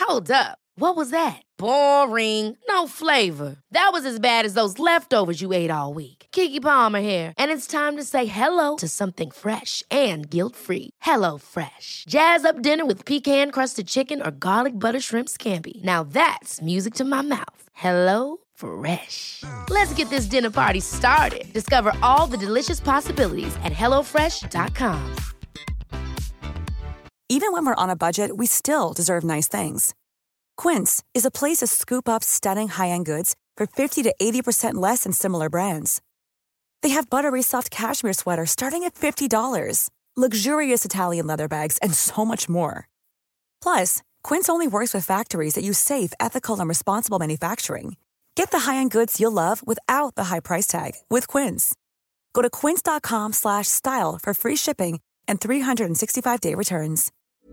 Hold up. What was that? Boring. No flavor. That was as bad as those leftovers you ate all week. Keke Palmer here, and it's time to say hello to something fresh and guilt-free. Hello Fresh. Jazz up dinner with pecan-crusted chicken or garlic butter shrimp scampi. Now that's music to my mouth. Hello Fresh. Let's get this dinner party started. Discover all the delicious possibilities at hellofresh.com. Even when we're on a budget, we still deserve nice things. Quince is a place to scoop up stunning high-end goods for 50 to 80% less than similar brands. They have buttery soft cashmere sweaters starting at $50, luxurious Italian leather bags, and so much more. Plus, Quince only works with factories that use safe, ethical, and responsible manufacturing. Get the high-end goods you'll love without the high price tag with Quince. Go to quince.com/style for free shipping and 365-day returns.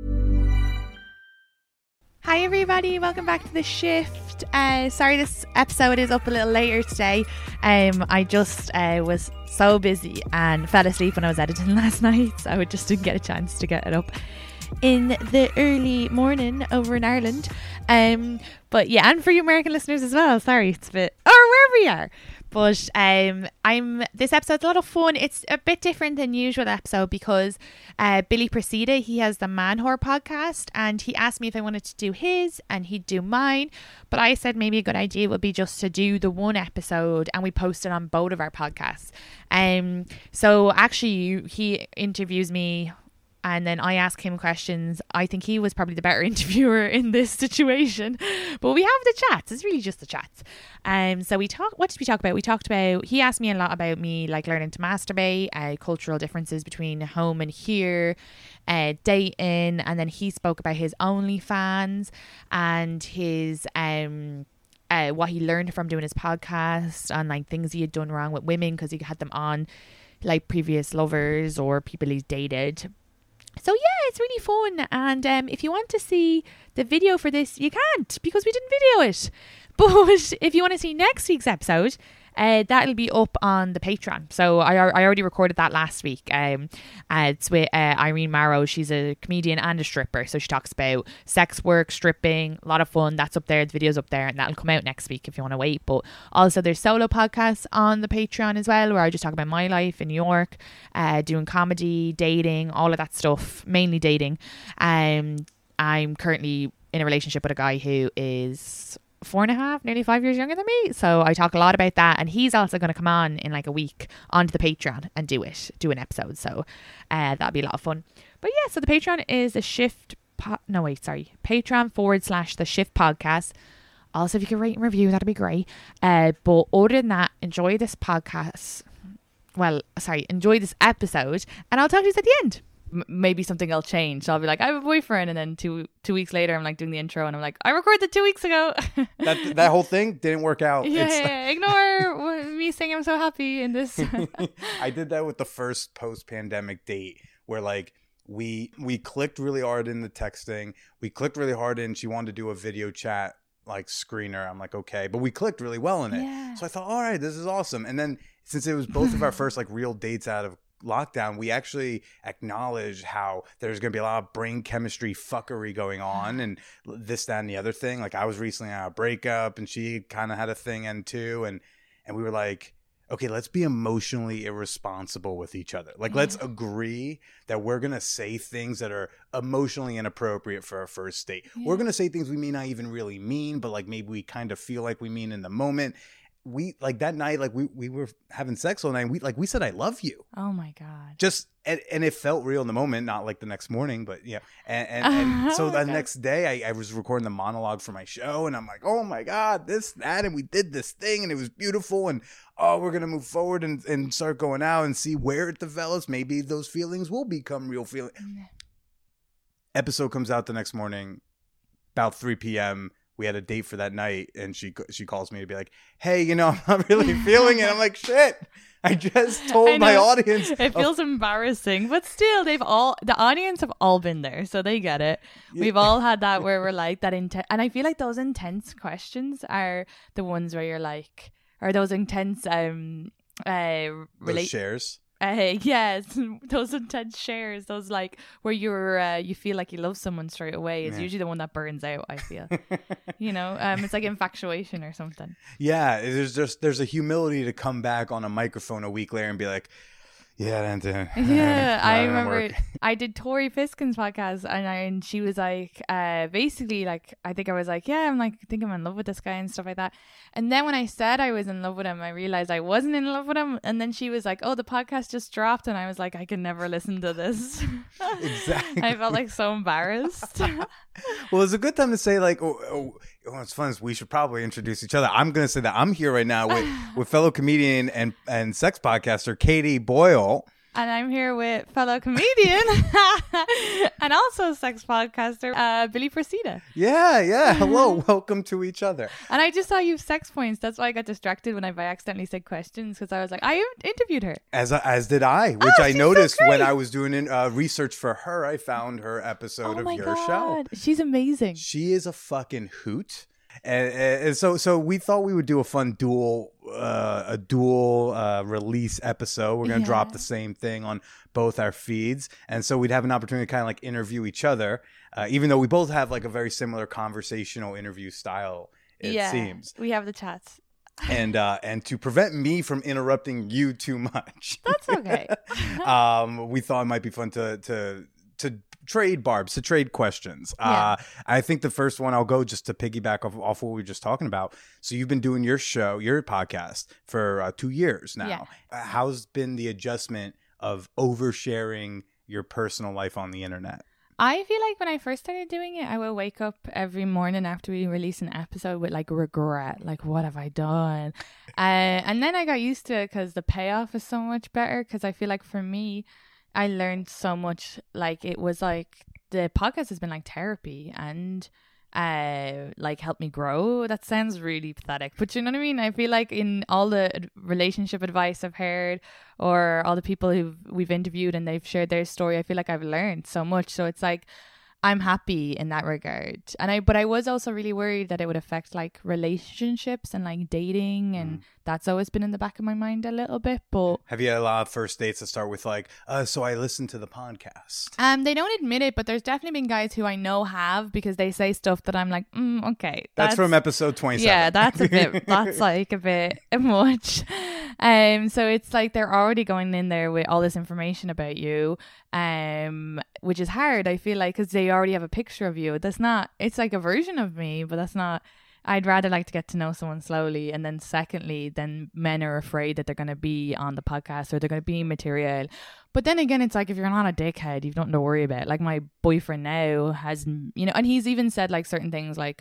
Hi everybody, welcome back to The Shift. Sorry this episode is up a little later today. I just was so busy and fell asleep when I was editing last night, so I just didn't get a chance to get it up in the early morning over in Ireland. But yeah, and for you American listeners as well, sorry it's a bit, or wherever you are. But this episode's a lot of fun. It's a bit different than usual episode because Billy Procida, he has the Man Whore podcast, and he asked me if I wanted to do his and he'd do mine. But I said maybe a good idea would be just to do the one episode and we post it on both of our podcasts. So actually he interviews me and then I ask him questions. I think he was probably the better interviewer in this situation. But we have the chats. It's really just the chats. So what did we talk about? We talked about, he asked me a lot about me like learning to masturbate, cultural differences between home and here, dating, and then he spoke about his OnlyFans and his what he learned from doing his podcast and like things he had done wrong with women because he had them on like previous lovers or people he's dated. So yeah, it's really fun, and if you want to see the video for this, you can't because we didn't video it. But if you want to see next week's episode, that'll be up on the Patreon. So I already recorded that last week. It's with Irene Marrow. She's a comedian and a stripper, so she talks about sex work, stripping, a lot of fun. That's up there, the video's up there, and that'll come out next week if you want to wait. But also there's solo podcasts on the Patreon as well, where I just talk about my life in New York, doing comedy, dating, all of that stuff, mainly dating. I'm currently in a relationship with a guy who is 4.5, nearly 5 years younger than me, so I talk a lot about that, and he's also going to come on in like a week onto the Patreon and do an episode, so that'll be a lot of fun. But yeah, so the Patreon is the Patreon/The Shift Podcast. Also, if you could rate and review, that'd be great. But other than that, enjoy this episode, and I'll talk to you at the end. Maybe something will change. I'll be like, I have a boyfriend, and then two weeks later I'm like doing the intro and I'm like, I recorded 2 weeks ago. that whole thing didn't work out. Yeah. Ignore me saying I'm so happy in this. I did that with the first post-pandemic date where like we clicked really hard in the texting. We clicked really hard in she wanted to do a video chat like screener. I'm like, okay, but we clicked really well in it. Yeah. So I thought, all right, this is awesome. And then since it was both of our first like real dates out of lockdown, we actually acknowledged how there's going to be a lot of brain chemistry fuckery going on and this, that, and the other thing. Like I was recently on a breakup and she kind of had a thing and too. And we were like, okay, let's be emotionally irresponsible with each other. Like, let's agree that we're going to say things that are emotionally inappropriate for our first date. Yeah. We're going to say things we may not even really mean, but like maybe we kind of feel like we mean in the moment. We like that night, like we were having sex all night. And we said, I love you. Oh my God. Just, and it felt real in the moment, not like the next morning, but yeah. And so the next day I was recording the monologue for my show and I'm like, oh my God, this, that. And we did this thing and it was beautiful. And we're going to move forward and start going out and see where it develops. Maybe those feelings will become real feelings. Episode comes out the next morning, about 3 p.m. We had a date for that night, and she calls me to be like, hey, I'm not really feeling it. I'm like, shit, I just told my audience. It feels embarrassing, but still, the audience have all been there, so they get it. Yeah. We've all had that where we're like that intense, and I feel like those intense questions are the ones where you're like, or those intense those shares. Yes, those intense shares, those like where you feel like you love someone straight away is usually the one that burns out, I feel. It's like infatuation or something. Yeah, there's a humility to come back on a microphone a week later and be like, yeah, yeah. I remember I did Tori Fiskin's podcast, and she was like, basically, like, I think I was like, yeah, I think I'm in love with this guy and stuff like that. And then when I said I was in love with him, I realized I wasn't in love with him. And then she was like, oh, the podcast just dropped, and I was like, I can never listen to this. Exactly. I felt like so embarrassed. Well, it's a good time to say, like, what's fun is we should probably introduce each other. I'm going to say that I'm here right now with fellow comedian and sex podcaster Katie Boyle. And I'm here with fellow comedian and also sex podcaster Billy Procida. Yeah. Hello. Welcome to each other. And I just saw you sex points. That's why I got distracted when I accidentally said questions, because I was like, I interviewed her. As did I, which I noticed when I was doing research for her. I found her episode of your show. She's amazing. She is a fucking hoot. And so we thought we would do a fun dual release episode. We're going to drop the same thing on both our feeds. And so we'd have an opportunity to kind of like interview each other, even though we both have like a very similar conversational interview style, it seems. We have the chats. And to prevent me from interrupting you too much. That's okay. We thought it might be fun to trade barbs, to trade questions. I think the first one I'll go just to piggyback off what we were just talking about. So you've been doing your podcast for 2 years now. Yeah. How's been the adjustment of oversharing your personal life on the internet? I feel like when I first started doing it, I would wake up every morning after we release an episode with like regret, like what have I done? And then I got used to it because the payoff is so much better. Because I feel like for me, I learned so much. Like it was like the podcast has been like therapy and like helped me grow. That sounds really pathetic, but you know what I mean? I feel like in all the relationship advice I've heard or all the people who we've interviewed and they've shared their story, I feel like I've learned so much. So it's like I'm happy in that regard. But I was also really worried that it would affect like relationships and like dating, and that's always been in the back of my mind a little bit. But have you had a lot of first dates that start with like, so I listened to the podcast? They don't admit it, but there's definitely been guys who I know have, because they say stuff that I'm like, okay. That's from episode 27. Yeah, that's like a bit much. So it's like they're already going in there with all this information about you, which is hard, I feel like, because they already have a picture of you. It's like a version of me, but that's not. I'd rather like to get to know someone slowly. And then secondly, then men are afraid that they're going to be on the podcast or they're going to be material. But then again, it's like, if you're not a dickhead, you've nothing to worry about. Like my boyfriend now has, and he's even said like certain things like,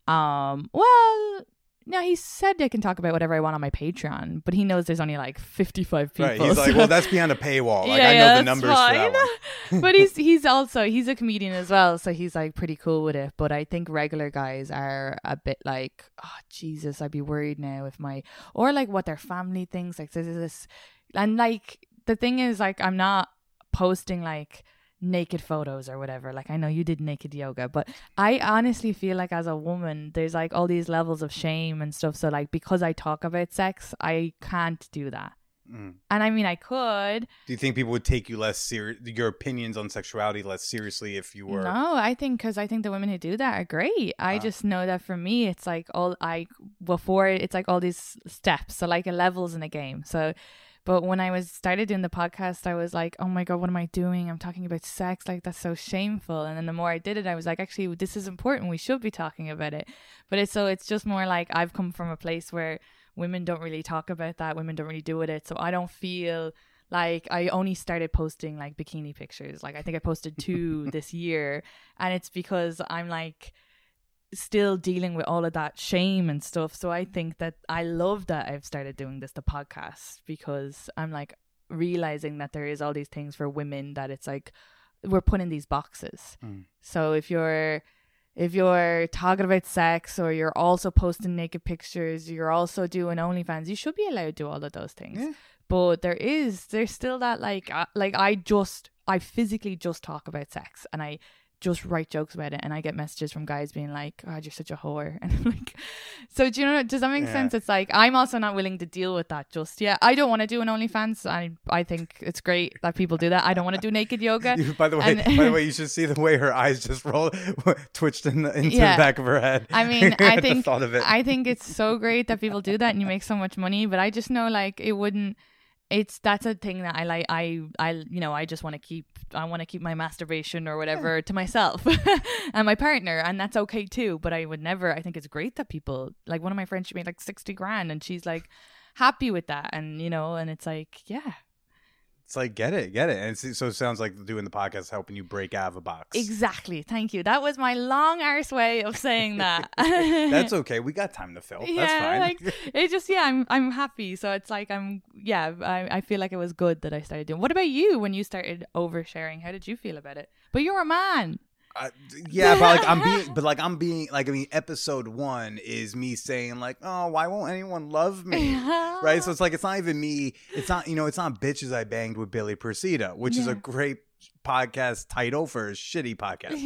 no, he said I can talk about whatever I want on my Patreon, but he knows there's only like 55 people. Right, he's like, well, that's behind a paywall. Like, I know the numbers fine. for that one. But he's a comedian as well, so he's like pretty cool with it. But I think regular guys are a bit like, oh Jesus, I'd be worried now or like what their family thinks. Like this, and like the thing is, like, I'm not posting like naked photos or whatever. Like, I know you did naked yoga, but I honestly feel like as a woman there's like all these levels of shame and stuff. So like, because I talk about sex, I can't do that. And I mean, I could. Do you think people would take you your opinions on sexuality less seriously if you were? No, I think the women who do that are great. I just know that for me, it's like it's like all these steps. So like a levels in a game. So but when I started doing the podcast, I was like, oh my God, what am I doing? I'm talking about sex. Like, that's so shameful. And then the more I did it, I was like, actually, this is important. We should be talking about it. But it's just more like I've come from a place where women don't really talk about that. Women don't really do it. So I don't feel like I only started posting like bikini pictures. Like I think I posted 2 this year. And it's because I'm like still dealing with all of that shame and stuff. So I think that I love that I've started doing the podcast, because I'm like realizing that there is all these things for women that it's like we're put in these boxes. So if you're talking about sex, or you're also posting naked pictures, you're also doing OnlyFans, you should be allowed to do all of those things. Yeah. But there's still that like I physically just talk about sex, and I just write jokes about it, and I get messages from guys being like, "God, you're such a whore," and I'm like, so do you know? Does that make sense? It's like I'm also not willing to deal with that just yet. I don't want to do an OnlyFans. I think it's great that people do that. I don't want to do naked yoga. By the way, you should see the way her eyes just twitched into the back of her head. I mean, I think it's so great that people do that, and you make so much money. But I just know like it wouldn't. That's a thing that I like. I just want to keep. I want to keep my masturbation or whatever to myself and my partner, and that's okay too. But I would never. I think it's great that people like one of my friends. She made like 60 grand, and she's like happy with that, and and it's like It's like, get it. And so it sounds like doing the podcast is helping you break out of a box. Exactly. Thank you. That was my long arse way of saying that. That's okay. We got time to fill. That's fine. Like, it just, I'm happy. So it's like, I feel like it was good that I started doing. What about you when you started oversharing? How did you feel about it? But you're a man. Episode 1 is me saying like, oh, why won't anyone love me? Right. So it's like, it's not even me. It's not, it's not Bitches I Banged with Billy Procida, which is a great podcast title for a shitty podcast.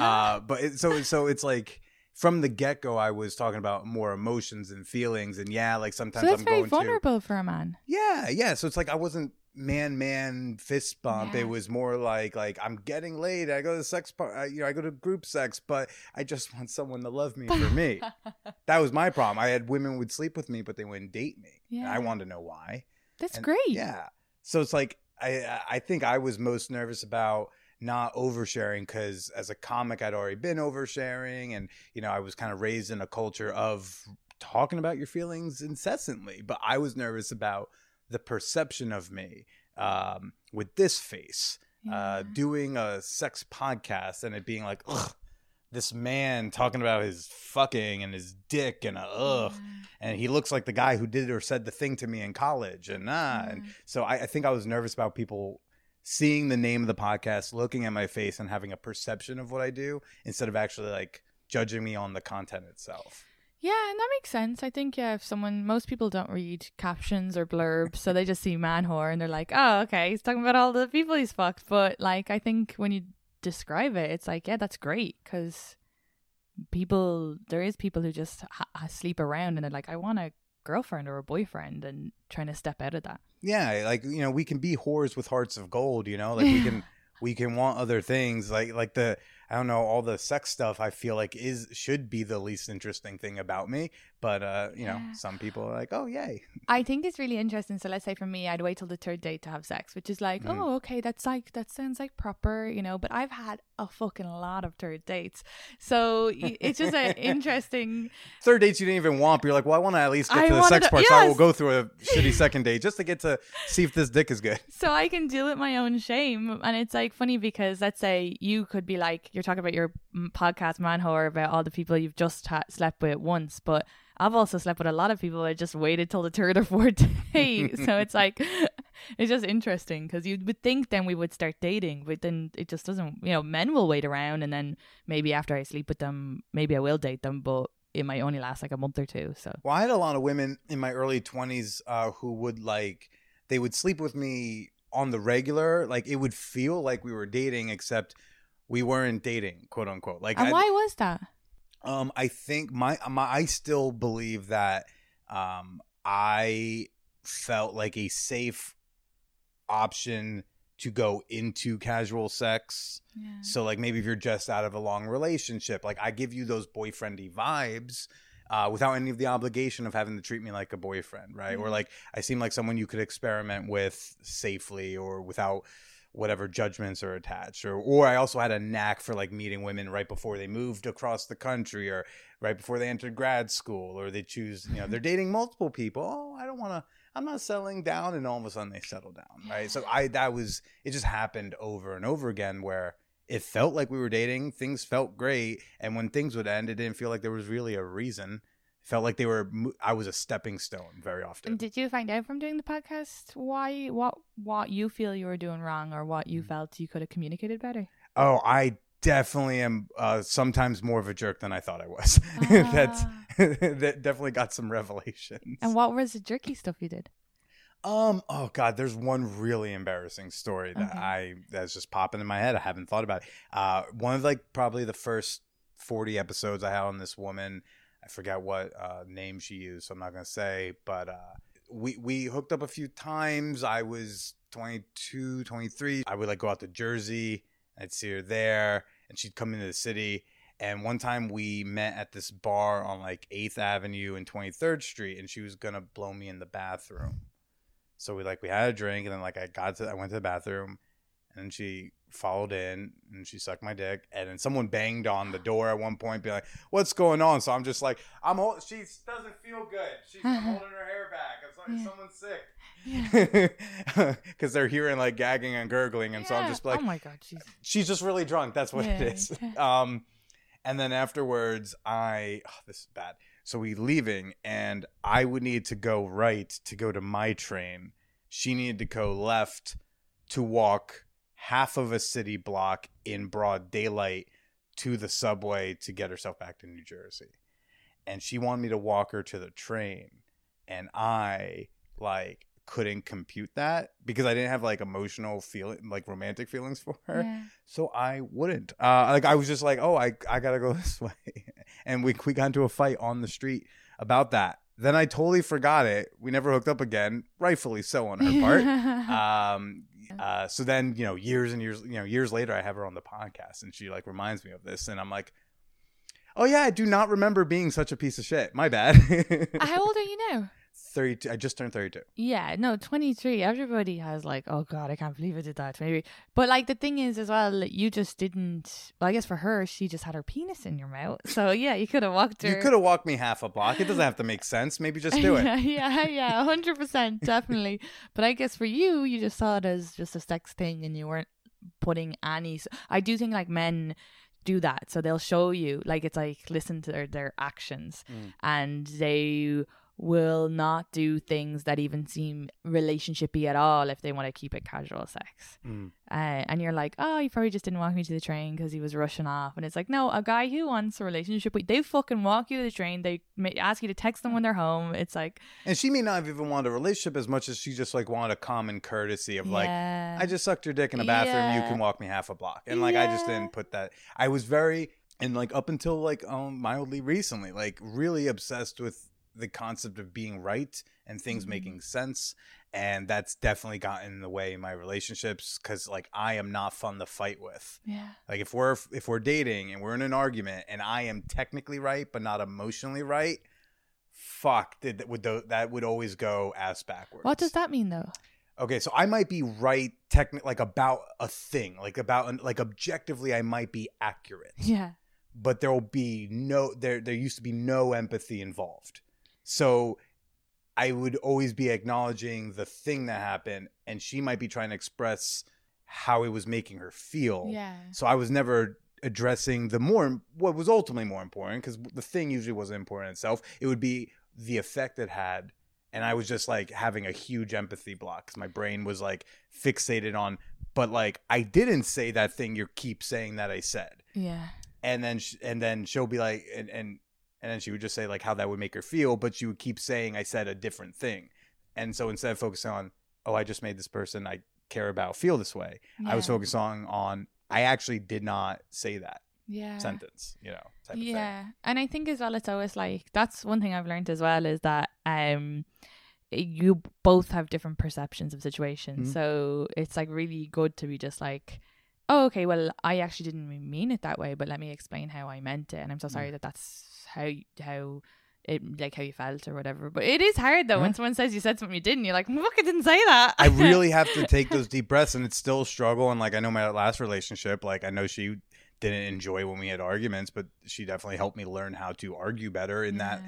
So it's like from the get-go, I was talking about more emotions and feelings, and like sometimes I'm very vulnerable for a man. Yeah. So it's like, I wasn't man fist bump. It was more like I'm getting laid. I go to sex I go to group sex, but I just want someone to love me for me. That was my problem. I had women would sleep with me, but they wouldn't date me. And I wanted to know why. That's great. Yeah. So it's like I think I was most nervous about not oversharing because as a comic I'd already been oversharing, and I was kind of raised in a culture of talking about your feelings incessantly, but I was nervous about the perception of me with this face doing a sex podcast, and it being like, ugh, this man talking about his fucking and his dick and and he looks like the guy who did or said the thing to me in college and so I think I was nervous about people seeing the name of the podcast, looking at my face, and having a perception of what I do instead of actually like judging me on the content itself. Yeah, and that makes sense. I think, most people don't read captions or blurbs, so they just see man whore and they're like, oh, okay, he's talking about all the people he's fucked. But like, I think when you describe it, it's like, that's great, because there is people who just sleep around and they're like, I want a girlfriend or a boyfriend, and trying to step out of that. Yeah, like, we can be whores with hearts of gold, like we can want other things, like the, I don't know, all the sex stuff I feel like should be the least interesting thing about me. But, some people are like, oh, yay. I think it's really interesting. So let's say for me, I'd wait till the third date to have sex, which is like, oh, okay, that sounds like proper, but I've had a fucking lot of third dates. So it's just an interesting. Third dates you didn't even want, but you're like, well, I want to at least get to the sex part. Yes. So I will go through a shitty second date just to get to see if this dick is good. So I can deal with my own shame. And it's like funny because let's say you could be like, you're talking about your podcast Man Whore about all the people you've just slept with once, but I've also slept with a lot of people. I just waited till the third or fourth day. So it's like, it's just interesting because you would think then we would start dating, but then it just doesn't. Men will wait around, and then maybe after I sleep with them, maybe I will date them, but it might only last like a month or two. So I had a lot of women in my early 20s who would they would sleep with me on the regular. Like it would feel like we were dating, except we weren't dating, quote unquote. And why was that? I think I still believe that I felt like a safe option to go into casual sex. Yeah. So like maybe if you're just out of a long relationship, like I give you those boyfriendy vibes without any of the obligation of having to treat me like a boyfriend, right? Mm-hmm. Or like I seem like someone you could experiment with safely or without whatever judgments are attached, or I also had a knack for like meeting women right before they moved across the country or right before they entered grad school, or they choose, they're dating multiple people. Oh, I'm not settling down, and all of a sudden they settle down, right? So it just happened over and over again where it felt like we were dating, things felt great, and when things would end, it didn't feel like there was really a reason. Felt like I was a stepping stone very often. And did you find out from doing the podcast what you feel you were doing wrong, or what you felt you could have communicated better? Oh, I definitely am sometimes more of a jerk than I thought I was. That definitely got some revelations. And what was the jerky stuff you did? Oh God, there's one really embarrassing story that that's just popping in my head. I haven't thought about it. One of like probably the first 40 episodes I had on this woman. I forget what name she used, so I'm not gonna say. But we hooked up a few times. I was 22, 23. I would like go out to Jersey. I'd see her there, and she'd come into the city. And one time we met at this bar on like 8th Avenue and 23rd Street, and she was gonna blow me in the bathroom. So we had a drink, and then like I went to the bathroom, and then she followed in, and she sucked my dick, and then someone banged on the door at one point, be like, "What's going on?" So I'm just like, she doesn't feel good. I'm holding her hair back. It's like someone's sick, because they're hearing like gagging and gurgling, and so I'm just like, "Oh my God, she's just really drunk." That's what it is. And then afterwards, this is bad. So we leaving, and I would need to go right to go to my train. She needed to go left to walk half of a city block in broad daylight to the subway to get herself back to New Jersey. And she wanted me to walk her to the train. And I couldn't compute that because I didn't have like emotional feeling, like romantic feelings for her. Yeah. So I wouldn't. I was just like, oh, I gotta go this way. And we got into a fight on the street about that. Then I totally forgot it. We never hooked up again, rightfully so on her part. So then, years and years, years later, I have her on the podcast, and she like reminds me of this, and I'm like, oh yeah, I do not remember being such a piece of shit. My bad. How old are you now? 32. I just turned 32. Yeah, no, 23. Everybody has like, oh God, I can't believe I did that. 23. But like the thing is as well, you just didn't. Well, I guess for her, she just had her penis in your mouth. So yeah, you could have walked her. You could have walked me half a block. It doesn't have to make sense. Maybe just do it. yeah, 100%, definitely. But I guess for you, you just saw it as just a sex thing, and you weren't putting any. I do think like men do that, so they'll show you like it's like listen to their actions, and they will not do things that even seem relationshipy at all if they want to keep it casual sex. And you're like, oh, he probably just didn't walk me to the train because he was rushing off. And it's like, no, a guy who wants a relationship, they fucking walk you to the train. They ask you to text them when they're home. It's like, and she may not have even wanted a relationship as much as she just like wanted a common courtesy of like, I just sucked your dick in a bathroom. You can walk me half a block. And like, I just didn't put that. I was very, and like up until like mildly recently, like really obsessed with the concept of being right and things making sense, and that's definitely gotten in the way in my relationships because like I am not fun to fight with. Like if we're dating and we're in an argument and I am technically right but not emotionally right, that would always go ass backwards. What does that mean though? Okay, so I might be right technically, like about a thing, like about like objectively I might be accurate, but there will be there used to be no empathy involved. So I would always be acknowledging the thing that happened, and she might be trying to express how it was making her feel. So I was never addressing what was ultimately more important, because the thing usually wasn't important in itself. It would be the effect it had. And I was just like having a huge empathy block because my brain was like fixated on, but like I didn't say that thing you keep saying that I said. And then she'll be like, and then she would just say like how that would make her feel, but she would keep saying I said a different thing. And so instead of focusing on, oh, I just made this person I care about feel this way, I was focusing on I actually did not say that sentence, type of thing. And I think as well, it's always like, that's one thing I've learned as well, is that you both have different perceptions of situations. So it's like really good to be just like, oh, okay, well, I actually didn't mean it that way, but let me explain how I meant it, and I'm so sorry that's how you felt or whatever. But it is hard though when someone says you said something you didn't. You're like, look, I didn't say that. I really have to take those deep breaths, and it's still a struggle. And like I know my last relationship, like I know she didn't enjoy when we had arguments, but she definitely helped me learn how to argue better in that.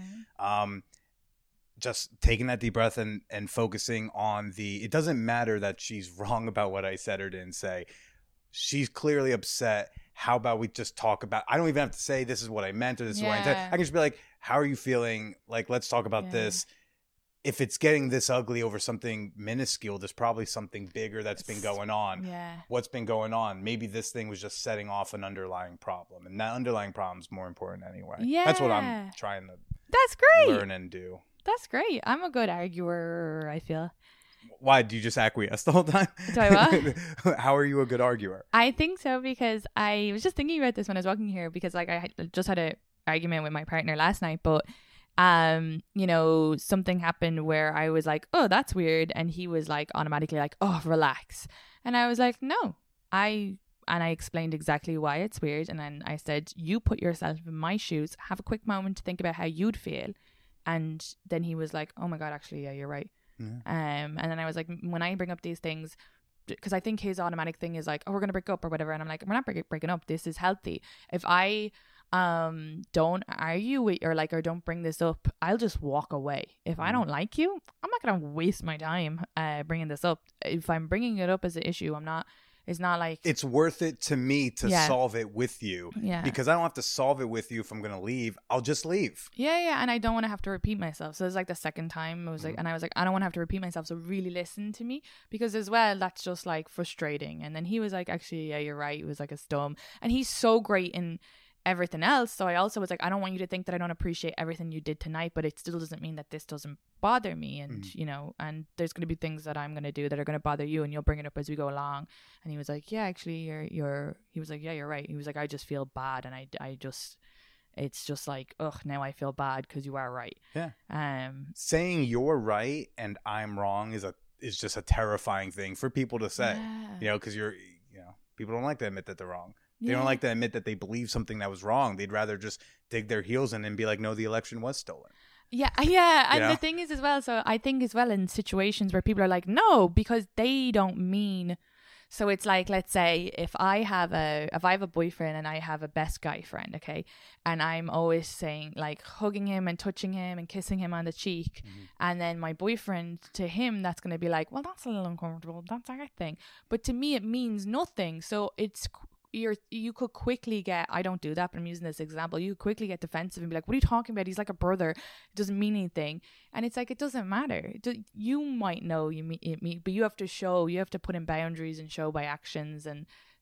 Just taking that deep breath and focusing on it doesn't matter that she's wrong about what I said or didn't say. She's clearly upset. How about we just talk about, I don't even have to say this is what I meant or this is what I intended. I can just be like, how are you feeling? Like, let's talk about this. If it's getting this ugly over something minuscule, there's probably something bigger that's been going on. What's been going on? Maybe this thing was just setting off an underlying problem, and that underlying problem is more important anyway. That's what I'm trying to That's great. learn and do. That's great. I'm a good arguer, I feel. Why do you just acquiesce the whole time? Do I what? How are you a good arguer? I think so, because I was just thinking about this when I was walking here, because like just had a argument with my partner last night, but you know, something happened where I was like, oh, that's weird, and he was like automatically like, oh, relax, and I was like, no, I explained exactly why it's weird, and then I said, you put yourself in my shoes, have a quick moment to think about how you'd feel, and then he was like, oh my god, actually, yeah, you're right. Yeah. And then I was like, when I bring up these things, because I think his automatic thing is like, oh, we're gonna break up or whatever, and I'm like, we're not breaking up, this is healthy. If I don't argue with or like, or don't bring this up, I'll just walk away. If I don't like you, I'm not gonna waste my time bringing this up. If I'm bringing it up as an issue, it's not like it's worth it to me to solve it with you. Yeah. Because I don't have to solve it with you if I'm going to leave. I'll just leave. Yeah. And I don't want to have to repeat myself. So it's like the second time I was like, and I was like, I don't want to have to repeat myself. So really listen to me, because as well, that's just like frustrating. And then he was like, actually, yeah, you're right. It was like a stum. And he's so great in everything else. So I also was like, I don't want you to think that I don't appreciate everything you did tonight, but it still doesn't mean that this doesn't bother me. And you know, and there's going to be things that I'm going to do that are going to bother you, and you'll bring it up as we go along. And he was like, yeah, actually he was like, yeah, you're right. He was like, I just feel bad, and I just, it's just like, ugh, now I feel bad because you are right. Yeah. Saying you're right and I'm wrong is just a terrifying thing for people to say. You know, because people don't like to admit that they're wrong. They don't like to admit that they believe something that was wrong. They'd rather just dig their heels in and be like, no, the election was stolen. Yeah. And the thing is as well, so I think as well in situations where people are like, no, because they don't mean. So it's like, let's say if I have a boyfriend and I have a best guy friend, okay, and I'm always saying like hugging him and touching him and kissing him on the cheek, and then my boyfriend, to him, that's going to be like, well, that's a little uncomfortable, that's our thing, but to me it means nothing. So it's you could quickly get, I don't do that, but I'm using this example, you could quickly get defensive and be like, what are you talking about? He's like a brother. It doesn't mean anything. And it's like, it doesn't matter. You might know you meet, but you have to put in boundaries and show by actions. And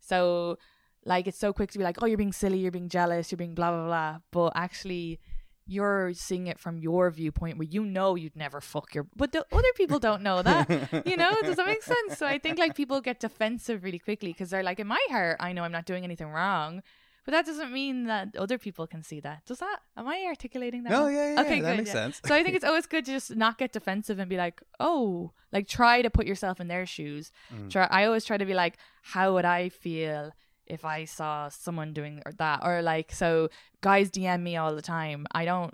so like, it's so quick to be like, oh, you're being silly, you're being jealous, you're being blah, blah, blah. But actually you're seeing it from your viewpoint where you'd never fuck but the other people don't know that. Does that make sense? So I think like people get defensive really quickly because they're like, in my heart, I know I'm not doing anything wrong, but that doesn't mean that other people can see that. Am I articulating that? No, yeah, okay, that good, makes sense. So I think it's always good to just not get defensive and be like, oh, like try to put yourself in their shoes. I always try to be like, how would I feel if I saw someone doing that? Or like, so guys DM me all the time. I don't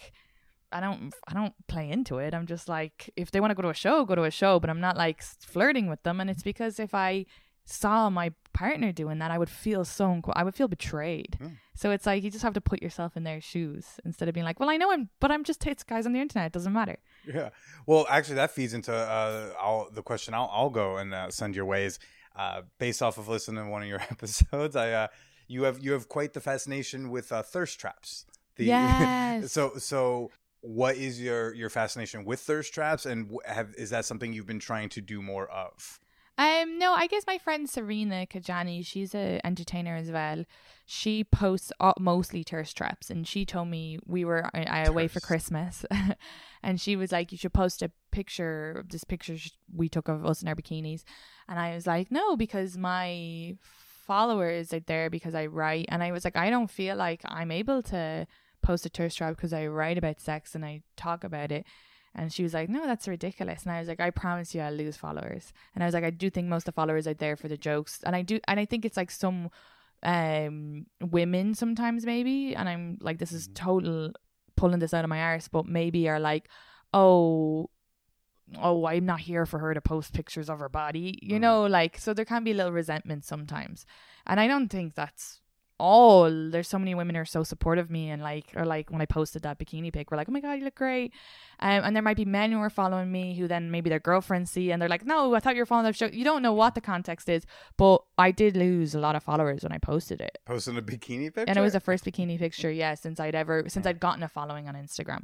play into it. I'm just like, if they want to go to a show, but I'm not like flirting with them. And it's because if I saw my partner doing that, I would feel betrayed. So it's like, you just have to put yourself in their shoes instead of being like, well, I know I'm just, it's guys on the internet, it doesn't matter. Yeah. Well, actually that feeds into the question I'll go and send your way is, based off of listening to one of your episodes, you have quite the fascination with thirst traps. Yes. So what is your fascination with thirst traps, and is that something you've been trying to do more of? No, I guess my friend Serena Kajani, she's an entertainer as well. She posts mostly thirst traps, and she told me we were away for Christmas, and she was like, you should post a picture, this picture we took of us in our bikinis. And I was like, no, because my followers are there because I write. And I was like, I don't feel like I'm able to post a thirst trap because I write about sex and I talk about it. And she was like, no, that's ridiculous. And I was like, I promise you I'll lose followers. And I was like, I do think most of the followers are there for the jokes. And I think it's like some women sometimes maybe, and I'm like, this is total pulling this out of my arse, but maybe are like, oh, I'm not here for her to post pictures of her body, like, so there can be a little resentment sometimes. And I don't think that's all. There's so many women who are so supportive of me, and like when I posted that bikini pic, we're like, oh my god, you look great. And there might be men who are following me who then maybe their girlfriends see and they're like, no, I thought you were following the show. You don't know what the context is, but I did lose a lot of followers when I posted it. Posting a bikini picture? And it was the first bikini picture, since I'd gotten a following on Instagram.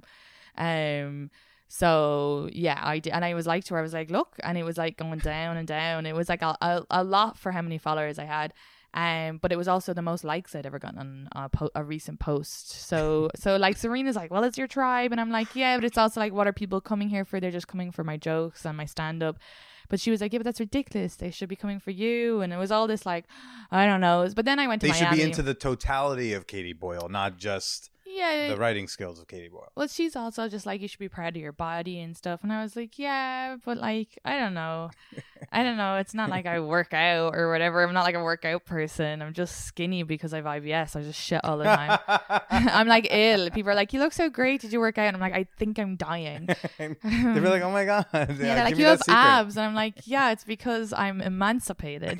So yeah, I did, and I was like to her, I was like, look, and it was like going down and down. It was like a lot for how many followers I had. But it was also the most likes I'd ever gotten on a recent post. So like Serena's like, well, it's your tribe, and I'm like, yeah, but it's also like, what are people coming here for? They're just coming for my jokes and my stand up. But she was like, yeah, but that's ridiculous. They should be coming for you. And it was all this like, I don't know. But then I went to Miami. They should be into the totality of Katie Boyle, not just the writing skills of Katie Boyle. Well, she's also just like, you should be proud of your body and stuff. And I was like, yeah, but like, I don't know. It's not like I work out or whatever. I'm not like a workout person. I'm just skinny because I have IBS. I just shit all the time. I'm like ill. People are like, you look so great. Did you work out? And I'm like, I think I'm dying. They'd be like, oh my God. Yeah, they're like, you have abs. And I'm like, yeah, it's because I'm emancipated.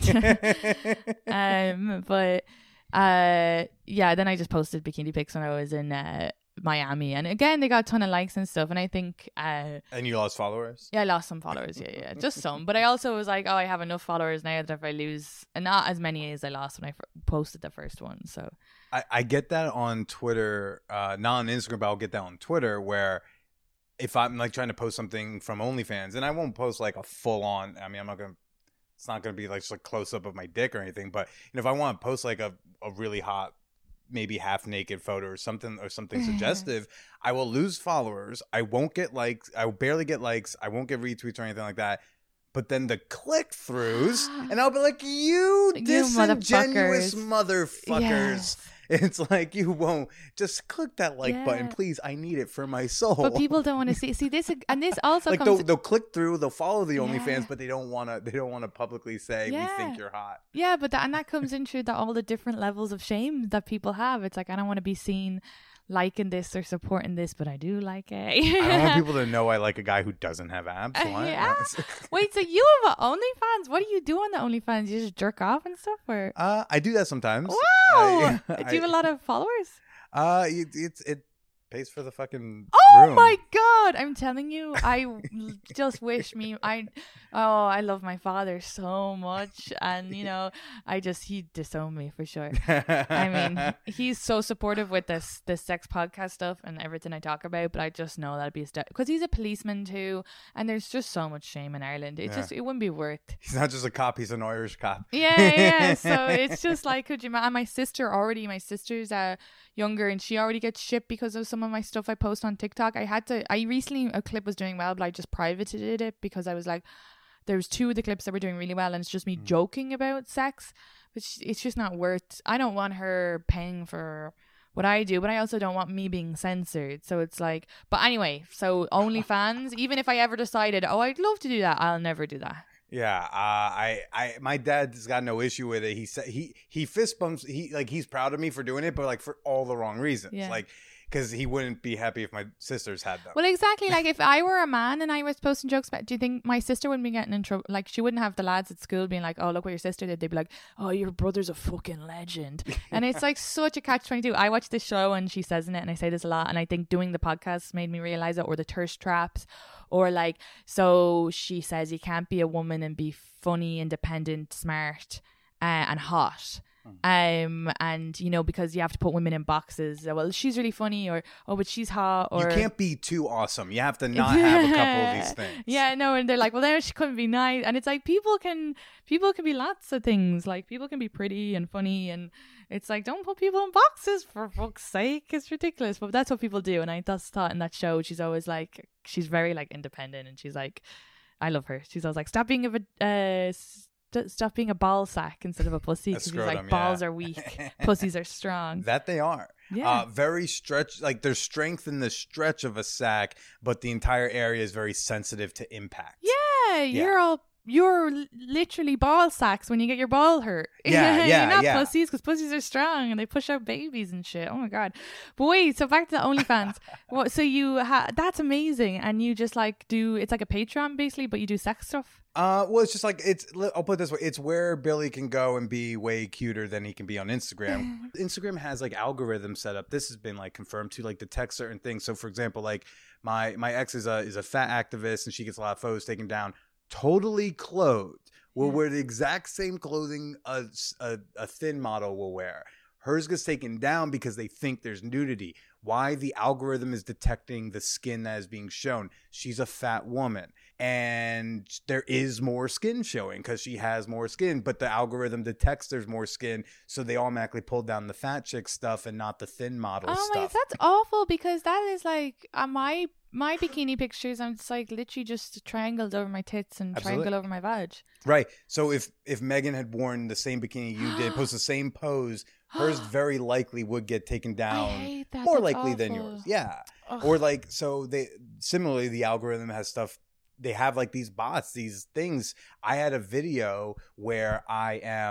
Then I just posted bikini pics when I was in Miami, and again they got a ton of likes and stuff, and I think and you lost followers. I lost some followers, just some, but I also was like, I have enough followers now that if I lose, and not as many as I lost when I posted the first one. So I get that on Twitter, not on Instagram, but I'll get that on Twitter, where if I'm like trying to post something from OnlyFans, and I won't post like a full on, I mean, it's not going to be like just a close up of my dick or anything, but if I want to post like a really hot, maybe half naked photo or something suggestive, I will lose followers. I won't get likes. I will barely get likes. I won't get retweets or anything like that. But then the click throughs, and I'll be like, you disingenuous motherfuckers. Yes. It's like, you won't just click that like button, please. I need it for my soul. But people don't want to see this, and this also like they'll click through, they'll follow the OnlyFans, but they don't want to publicly say we think you're hot. Yeah, but that comes into all the different levels of shame that people have. It's like, I don't want to be seen liking this or supporting this, but I do like it. I don't want people to know I like a guy who doesn't have abs. Yeah. Wait, so you have OnlyFans? What do you do on the OnlyFans? You just jerk off and stuff, or? I do that sometimes. Wow! Do you have a lot of followers? It pays for the fucking room. Oh my God, I'm telling you, I just wish I love my father so much, and he disowned me for sure. I mean, he's so supportive with this sex podcast stuff and everything I talk about, but I just know that'd be because he's a policeman too, and there's just so much shame in Ireland. It wouldn't be worth. He's not just a cop; he's an Irish cop. Yeah. So it's just like, could you? And my sister's younger, and she already gets shit because of some of my stuff I post on TikTok. Recently a clip was doing well, but I just privated it because I was like, there's two of the clips that were doing really well, and it's just me joking about sex, which it's just not worth. I don't want her paying for what I do, but I also don't want me being censored. So it's like, but anyway, so OnlyFans, even if I ever decided, I'd love to do that, I'll never do that. Yeah, my dad's got no issue with it. He said he fist bumps. He's proud of me for doing it, but like for all the wrong reasons. Yeah. Like, because he wouldn't be happy if my sisters had them. Well, exactly. Like, if I were a man and I was posting jokes about, do you think my sister wouldn't be getting in trouble? Like, she wouldn't have the lads at school being like, oh, look what your sister did. They'd be like, oh, your brother's a fucking legend. And it's like such a catch-22. I watch this show and she says in it, and I say this a lot, and I think doing the podcast made me realize it, or the thirst traps, or like, so she says you can't be a woman and be funny, independent, smart, and hot. And because you have to put women in boxes. Well, she's really funny, or but she's hot, or you can't be too awesome. You have to not have a couple of these things. Yeah, no, and they're like, well, then she couldn't be nice, and it's like people can be lots of things. Like, people can be pretty and funny, and it's like, don't put people in boxes for fuck's sake. It's ridiculous, but that's what people do. And I just thought in that show, she's always like, she's very like independent, and she's like, I love her. She's always like, stop being a ball sack instead of a pussy, because he's like, balls are weak, pussies are strong. That they are. Yeah. Very stretch, like there's strength in the stretch of a sack, but the entire area is very sensitive to impact. Yeah. You're literally ball sacks when you get your ball hurt. Yeah, You're not pussies, because pussies are strong and they push out babies and shit. Oh my God. But wait, so back to the OnlyFans. So you that's amazing, and you just like it's like a Patreon basically, but you do sex stuff. Well, it's just like, I'll put it this way. It's where Billy can go and be way cuter than he can be on Instagram. Instagram has like algorithms set up. This has been like confirmed to like detect certain things. So for example, like my ex is a fat activist, and she gets a lot of photos taken down totally clothed. Will wear the exact same clothing a thin model will wear. Hers gets taken down because they think there's nudity. Why? The algorithm is detecting the skin that is being shown. She's a fat woman, and there is more skin showing because she has more skin, but the algorithm detects there's more skin, so they automatically pull down the fat chick stuff and not the thin model stuff. Oh my, that's awful, because that is like my bikini pictures, I'm just like literally just triangles over my tits and triangle over my vag. Right. So if Megan had worn the same bikini you did, post the same pose, hers very likely would get taken down. I hate that. More That's likely awful. than yours. Yeah. Ugh. Or like, so similarly, the algorithm has stuff. They have like these bots, these things. I had a video where I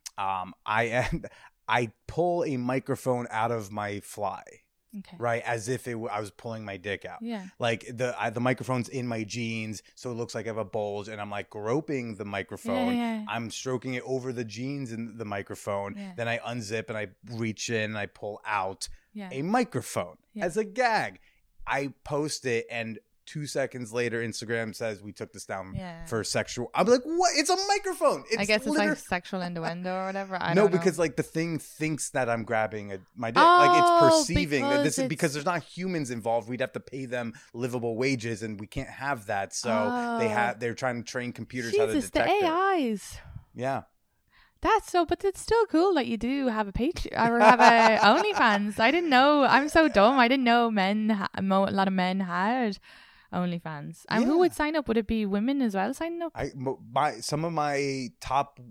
pull a microphone out of my fly. Okay. Right, as if I was pulling my dick out. Yeah. Like the microphone's in my jeans, so it looks like I have a bulge, and I'm like groping the microphone. Yeah. I'm stroking it over the jeans in the microphone. Yeah. Then I unzip and I reach in and I pull out Yeah. a microphone as a gag. I post it, and 2 seconds later, Instagram says we took this down for sexual. I'm like, what? It's a microphone. I guess it's like sexual innuendo or whatever. I no, don't know. because like the thing thinks that I'm grabbing my dick. Like it's perceiving that this is it's... because there's not humans involved. We'd have to pay them livable wages, and we can't have that. So they're trying to train computers how to detect the AIs. it. Yeah. That's so, but it's still cool that you do have a Patreon or have a OnlyFans. I didn't know. I'm so dumb. I didn't know a lot of men had OnlyFans. And who would sign up? Would it be women as well signing up? Some of my top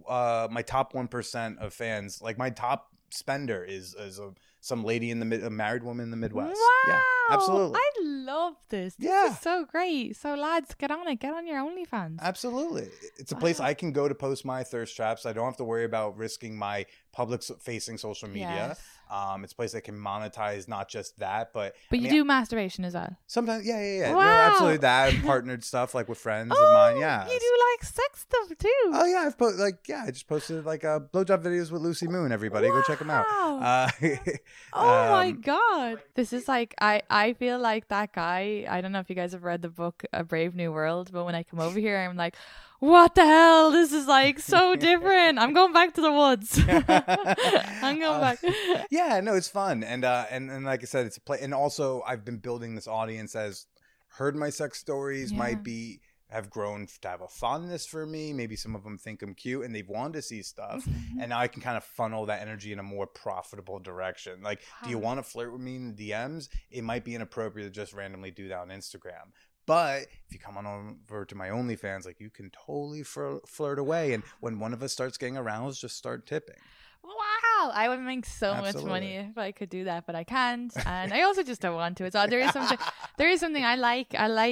1% of fans, like my top spender is some lady in a married woman in the Midwest. Wow. Yeah, absolutely. I love this. This is so great. So lads, get on it. Get on your OnlyFans. Absolutely. It's a place I can go to post my thirst traps. I don't have to worry about risking my public facing social media. Yes. It's a place I can monetize not just that, but you do masturbation as well. Sometimes, yeah. Wow. No, absolutely that and partnered stuff like with friends of mine. Yeah, you do like sex stuff too. Oh yeah, I just posted like blowjob videos with Lucy Moon. Everybody, go check them out. Oh my god, this is like I feel like that guy. I don't know if you guys have read the book A Brave New World, but when I come over here, I'm like, what the hell? This is like so different. I'm going back to the woods. I'm going back. Yeah, no, it's fun, and like I said, it's a play. And also, I've been building this audience as heard my sex stories. Have grown to have a fondness for me. Maybe some of them think I'm cute and they've wanted to see stuff. And now I can kind of funnel that energy in a more profitable direction. Like, do you want to flirt with me in the DMs? It might be inappropriate to just randomly do that on Instagram. But if you come on over to my OnlyFans, like you can totally flirt away. And when one of us starts getting aroused, just start tipping. Wow, I would make so much money if I could do that, but I can't, and I also just don't want to. So there is something I like.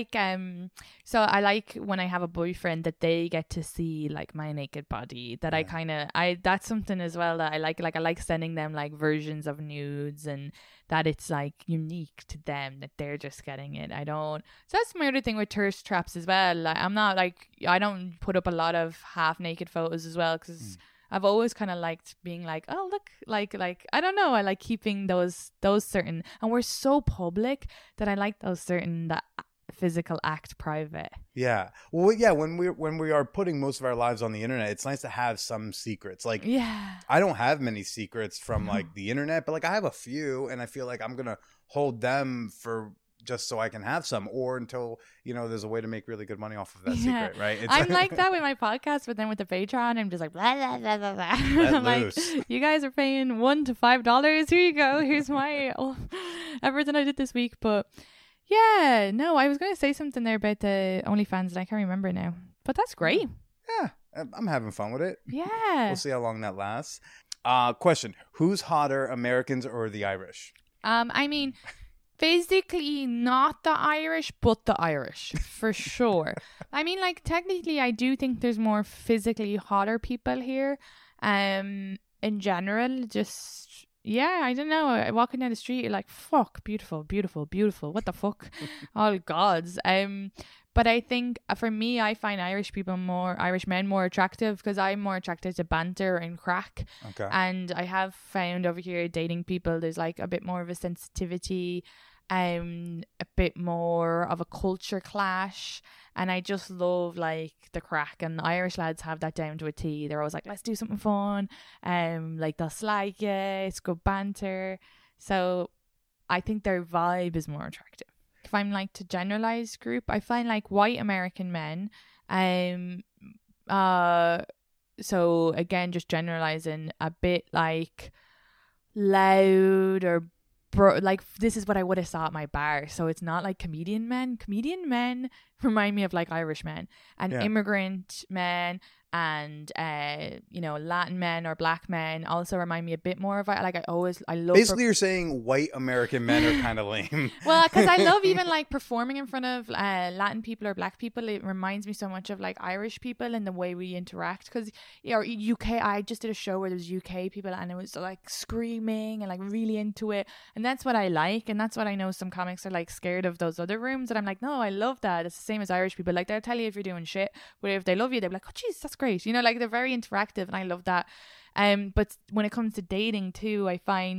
So I like when I have a boyfriend that they get to see like my naked body. That that's something as well that I like. Like I like sending them like versions of nudes, and that it's like unique to them, that they're just getting it. So that's my other thing with thirst traps as well. Like, I'm not like, I don't put up a lot of half naked photos as well, because I've always kind of liked being like, oh, look, like I don't know, I like keeping those certain, and we're so public that I like those certain that physical act private. Yeah. Well, yeah, when we are putting most of our lives on the internet, it's nice to have some secrets. Like, I don't have many secrets from like the internet, but like I have a few, and I feel like I'm going to hold them for just so I can have some, or until, there's a way to make really good money off of that secret, right? I'm like that with my podcast, but then with the Patreon, I'm just like, blah, blah, blah, blah, blah. I'm like, you guys are paying $1 to $5. Here you go. Here's my everything I did this week. But yeah, no, I was going to say something there about the OnlyFans and I can't remember now, but that's great. Yeah, I'm having fun with it. Yeah. We'll see how long that lasts. Question. Who's hotter, Americans or the Irish? I mean, physically not the Irish, but the Irish for sure. I mean, like technically I do think there's more physically hotter people here in general. Just I don't know, walking down the street you're like, fuck, beautiful, what the fuck, all gods. But I think for me, I find Irish men more attractive, because I'm more attracted to banter and crack. Okay. And I have found over here dating people, there's like a bit more of a sensitivity a bit more of a culture clash. And I just love like the crack, and the Irish lads have that down to a T. They're always like, let's do something fun. Like they'll slag you, it's good banter. So I think their vibe is more attractive. If I'm like to generalize group, I find like white American men, so again, just generalizing, a bit like loud or like this is what I would have saw at my bar. So it's not like comedian men remind me of like Irish men, and immigrant men and Latin men or black men also remind me a bit more of like I love basically you're saying white American men are kind of lame. Well, because I love even like performing in front of Latin people or black people. It reminds me so much of like Irish people and the way we interact, because UK, I just did a show where there's UK people and it was like screaming and like really into it, and that's what I like, and that's what I know some comics are like scared of, those other rooms, and I'm like, no, I love that. It's the same as Irish people, like they'll tell you if you're doing shit, but if they love you they'll be like, oh jeez, that's great, like they're very interactive, and I love that. But when it comes to dating too, I found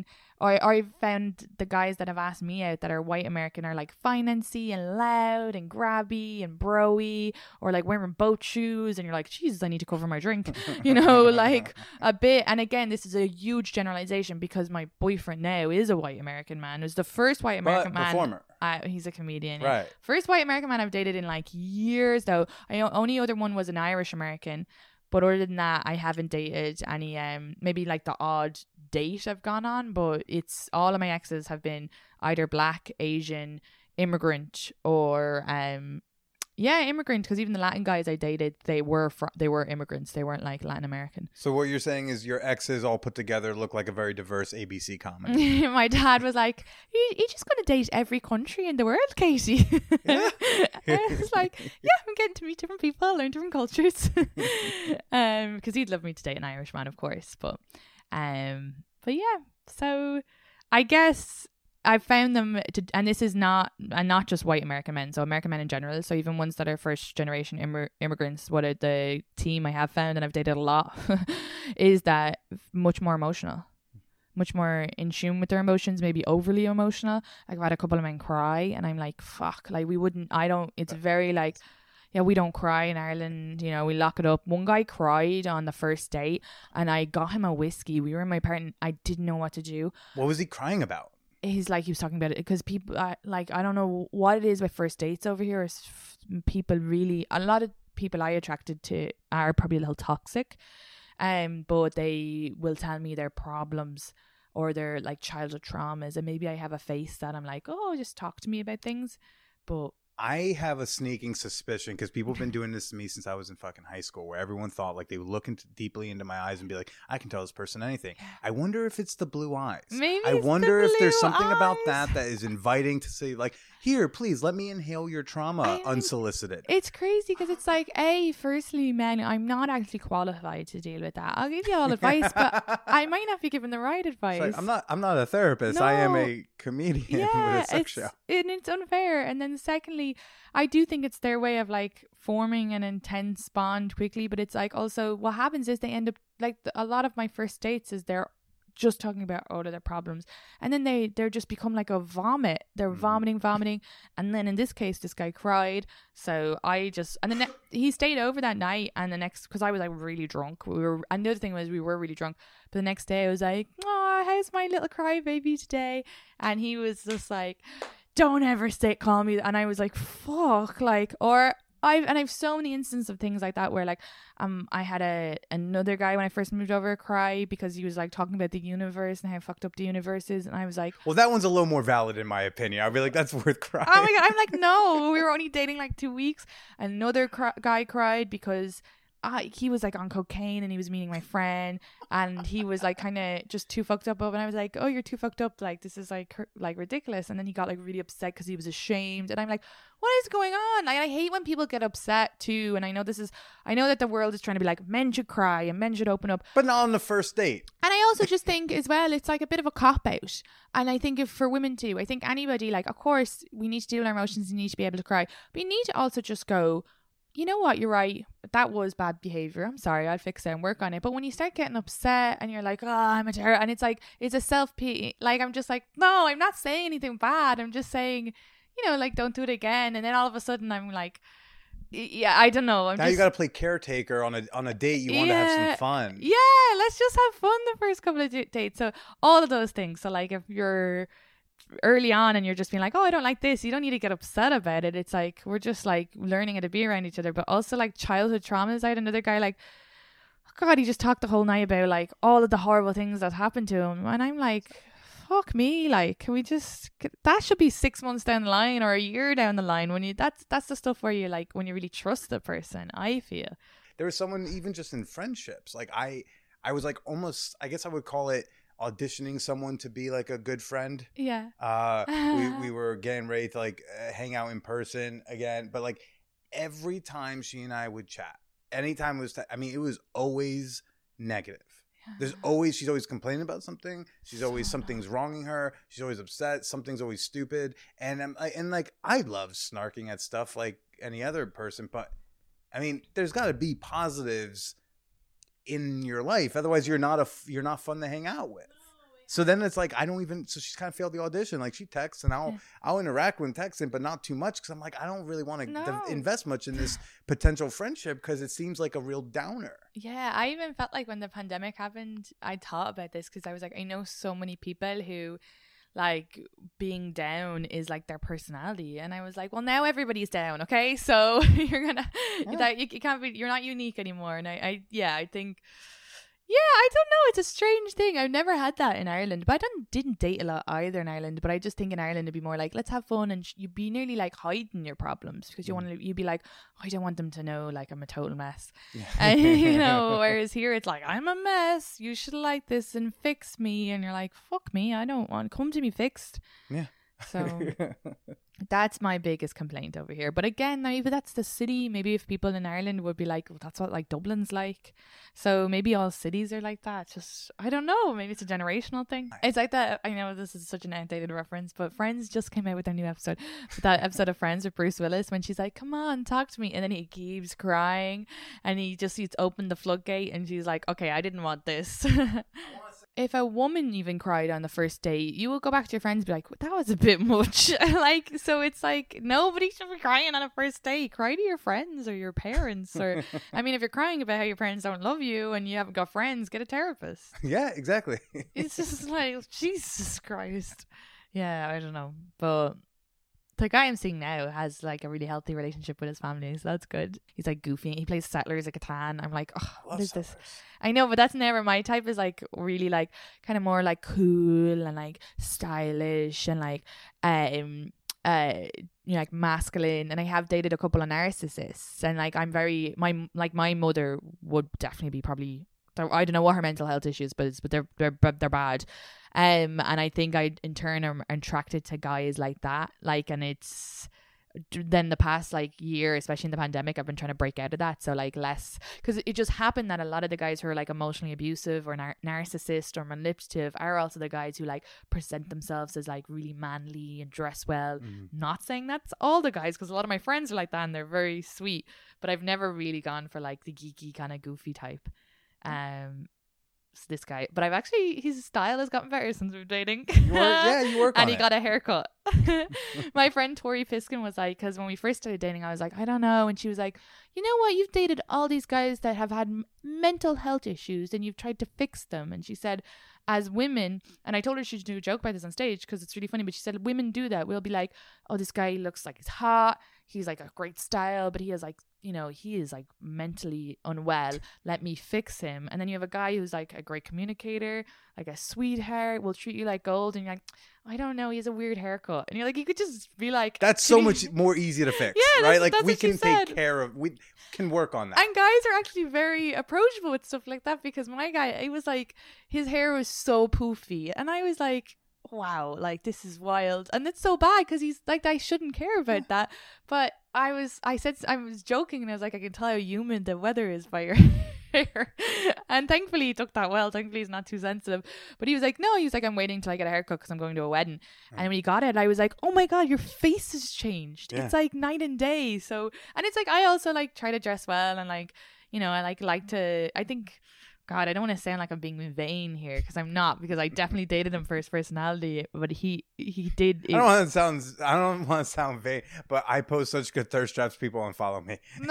the guys that have asked me out that are white American are like financy and loud and grabby and broy, or like wearing boat shoes, and you're like, Jesus, I need to cover my drink, like a bit. And again, this is a huge generalization because my boyfriend now is a white American man. It was the first white American man. Performer. He's a comedian. Right. Yeah. First white American man I've dated in like years though. Only other one was an Irish American. But other than that, I haven't dated any, maybe like the odd date I've gone on, but it's all of my exes have been either black, Asian, immigrant, or, immigrant, because even the Latin guys I dated, they were immigrants. They weren't like Latin American. So what you're saying is your exes all put together look like a very diverse ABC comedy. My dad was like, you just going to date every country in the world, Katie? Yeah. I was like, yeah, I'm getting to meet different people, learn different cultures. Because he'd love me to date an Irishman, of course. But yeah, so I guess I found them and this is not just white American men, so American men in general, so even ones that are first generation immigrants, what are the team I have found, and I've dated a lot, is that much more emotional, much more in tune with their emotions, maybe overly emotional. I've had a couple of men cry and I'm like, fuck, like it's very like, yeah, we don't cry in Ireland, we lock it up. One guy cried on the first date and I got him a whiskey. We were in my apartment. I didn't know what to do. What was he crying about? He was talking about it because people, I don't know what it is with first dates over here. Is people really, a lot of people I attracted to are probably a little toxic, but they will tell me their problems or their like childhood traumas, and maybe I have a face that I'm like, oh, just talk to me about things, but I have a sneaking suspicion, because people have been doing this to me since I was in fucking high school, where everyone thought like they would look deeply into my eyes and be like, I can tell this person anything. I wonder if it's the blue eyes. Maybe I wonder if there's something about eyes. that is inviting to say like, here, please let me inhale your trauma unsolicited. It's crazy because it's like, firstly, men, I'm not actually qualified to deal with that. I'll give you all advice, but I might not be given the right advice. Like, I'm not a therapist. No. I am a comedian with a sex show. And it's unfair. And then secondly, I do think it's their way of like forming an intense bond quickly, but it's like also what happens is they end up like a lot of my first dates is they're just talking about all of their problems, and then they're just become like a vomit. They're vomiting, and then in this case this guy cried, so I just, and then he stayed over that night, and the next, because I was like really drunk, and the other thing was we were really drunk, but the next day I was like, oh, how's my little cry baby today? And he was just like, don't ever call me, and I was like, fuck, like, or I've so many instances of things like that where like I had another guy when I first moved over cry because he was like talking about the universe and how fucked up the universe is, and I was like, well, that one's a little more valid in my opinion. I'd be like, that's worth crying. Oh my god, I'm like, no, we were only dating like 2 weeks. Another guy cried because he was like on cocaine and he was meeting my friend, and he was like kind of just too fucked up, and I was like, oh, you're too fucked up, like this is like ridiculous. And then he got like really upset because he was ashamed, and I'm like, what is going on? Like, I hate when people get upset too, and I know that the world is trying to be like, men should cry and men should open up, but not on the first date. And I also just think as well, it's like a bit of a cop out, and I think if for women too, I think anybody, like, of course we need to deal with our emotions, you need to be able to cry, but you need to also just go, you know what, you're right, that was bad behavior, I'm sorry, I'll fix it and work on it. But when you start getting upset and you're like, oh, I'm a terror, and it's like, it's a self-pity, like, I'm just like, no, I'm not saying anything bad, I'm just saying, you know, like, don't do it again. And then all of a sudden I'm like, yeah, I don't know, now you got to play caretaker on a date. You want to have some fun. Yeah, let's just have fun the first couple of dates. So all of those things. So like, if you're early on and you're just being like, oh, I don't like this, you don't need to get upset about it. It's like, we're just like learning how to be around each other. But also like childhood traumas. I had another guy like, oh God, he just talked the whole night about like all of the horrible things that happened to him. And I'm like, fuck me, like, can we just, that should be 6 months down the line or a year down the line, when you, that's the stuff where you like, when you really trust the person, I feel. There was someone, even just in friendships, like I was like, almost, I guess I would call it auditioning someone to be like a good friend. Yeah. We were getting ready to like hang out in person again, but like every time she and I would chat, anytime it was, it was always negative. She's always complaining about something. She's always, something's wronging her. She's always upset. Something's always stupid. And I love snarking at stuff like any other person, but I mean, there's got to be positives in your life. Otherwise, you're not fun to hang out with. So then it's like, so she's kind of failed the audition. Like she texts and I'll interact when texting, but not too much. Cause I'm like, I don't really want to invest much in this potential friendship, cause it seems like a real downer. Yeah. I even felt like when the pandemic happened, I thought about this, cause I was like, I know so many people who like being down is like their personality. And I was like, well, now everybody's down. Okay. So you're you can't be, you're not unique anymore. And I think, yeah, I don't know. It's a strange thing. I've never had that in Ireland, but I didn't date a lot either in Ireland. But I just think in Ireland it'd be more like, let's have fun, and you'd be nearly like hiding your problems because you'd be like, oh, I don't want them to know like I'm a total mess. And, you know, whereas here it's like, I'm a mess. You should like this and fix me. And you're like, fuck me. I don't want, come to me fixed. Yeah. So that's my biggest complaint over here. But again, maybe that's the city. Maybe if people in Ireland would be like, well, that's what like Dublin's like. So maybe all cities are like that. Just, I don't know. Maybe it's a generational thing. It's like that. I know this is such an outdated reference, but Friends just came out with their new episode. That episode of Friends with Bruce Willis, when she's like, come on, talk to me. And then he keeps crying and he's opened the floodgate and she's like, okay, I didn't want this. If a woman even cried on the first date, you will go back to your friends and be like, that was a bit much. Like, so it's like, nobody should be crying on a first date. Cry to your friends or your parents. Or, I mean, if you're crying about how your parents don't love you and you haven't got friends, get a therapist. Yeah, exactly. It's just like, Jesus Christ. Yeah, I don't know. But the guy I'm seeing now has like a really healthy relationship with his family, so that's good. He's like goofy. He plays Settlers of Catan. I'm like, oh, what is this? I know, but that's never my type. Is like really like kind of more like cool and like stylish and like you know, like masculine. And I have dated a couple of narcissists, and like I'm very my mother would definitely be probably, I don't know what her mental health issues, but they're bad. And I think I in turn am attracted to guys like that. Like, and it's then the past like year, especially in the pandemic, I've been trying to break out of that. So like less, because it just happened that a lot of the guys who are like emotionally abusive or narcissist or manipulative are also the guys who like present themselves as like really manly and dress well. Not saying that's all the guys, because a lot of my friends are like that and they're very sweet, but I've never really gone for like the geeky kind of goofy type. This guy, but I've actually, his style has gotten better since we're dating. You work on and he it. got a haircut. My friend Tori Fiskin was like, because when we first started dating, I was like, I don't know, and she was like, you know what, you've dated all these guys that have had mental health issues and you've tried to fix them. And she said, as women, and I told her she should do a joke about this on stage because it's really funny, but she said women do that. We'll be like, oh, this guy looks like he's hot, he's like a great style, but he has like, you know, he is like mentally unwell, let me fix him. And then you have a guy who's like a great communicator, like a sweetheart, will treat you like gold, and you're like, I don't know, he has a weird haircut, and you're like, you could just be like, that's so much more easy to fix. Yeah, right? Like that's we can take care of, we can work on that. And guys are actually very approachable with stuff like that, because my guy, it was like, his hair was so poofy, and I was like, wow, like this is wild. And it's so bad because he's like, I shouldn't care about that, but I was joking, and I was like, I can tell how humid the weather is by your hair. And thankfully he took that well. Thankfully he's not too sensitive. But he was like, no, he was like, I'm waiting till I get a haircut because I'm going to a wedding. And when he got it, I was like, oh my God, your face has changed. It's like night and day. So, and it's like, I also like try to dress well and like, you know, I like to, I think, God, I don't want to sound like I'm being vain here because I'm not, because I definitely dated him for his personality, but he did. I don't want to sound vain, but I post such good thirst traps. People unfollow me. No,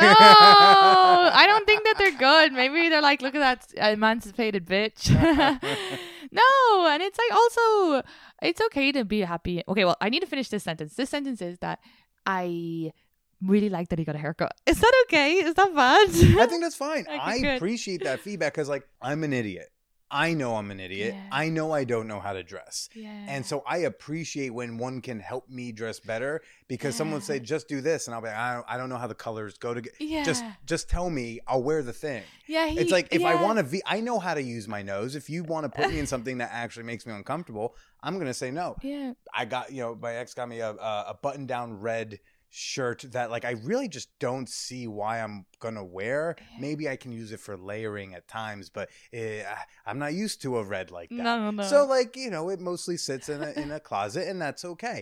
I don't think that they're good. Maybe they're like, look at that emancipated bitch. No, and it's like also, it's okay to be happy. Okay, well, I need to finish this sentence. This sentence is that I really like that he got a haircut. Is that okay? Is that bad? I think that's fine. Okay, I good. appreciate that feedback because, like, I'm an idiot. I know I'm an idiot. Yeah. I know I don't know how to dress. Yeah. And so I appreciate when one can help me dress better because someone say, just do this. And I'll be like, I don't know how the colors go together. Yeah. Just tell me, I'll wear the thing. Yeah. It's like, if I want to, I know how to use my nose. If you want to put me in something that actually makes me uncomfortable, I'm going to say no. Yeah. I got, my ex got me a button down red shirt that like I really just don't see why I'm gonna wear. Maybe I can use it for layering at times, but I'm not used to a red like that. No. So like, it mostly sits in a closet, and that's okay.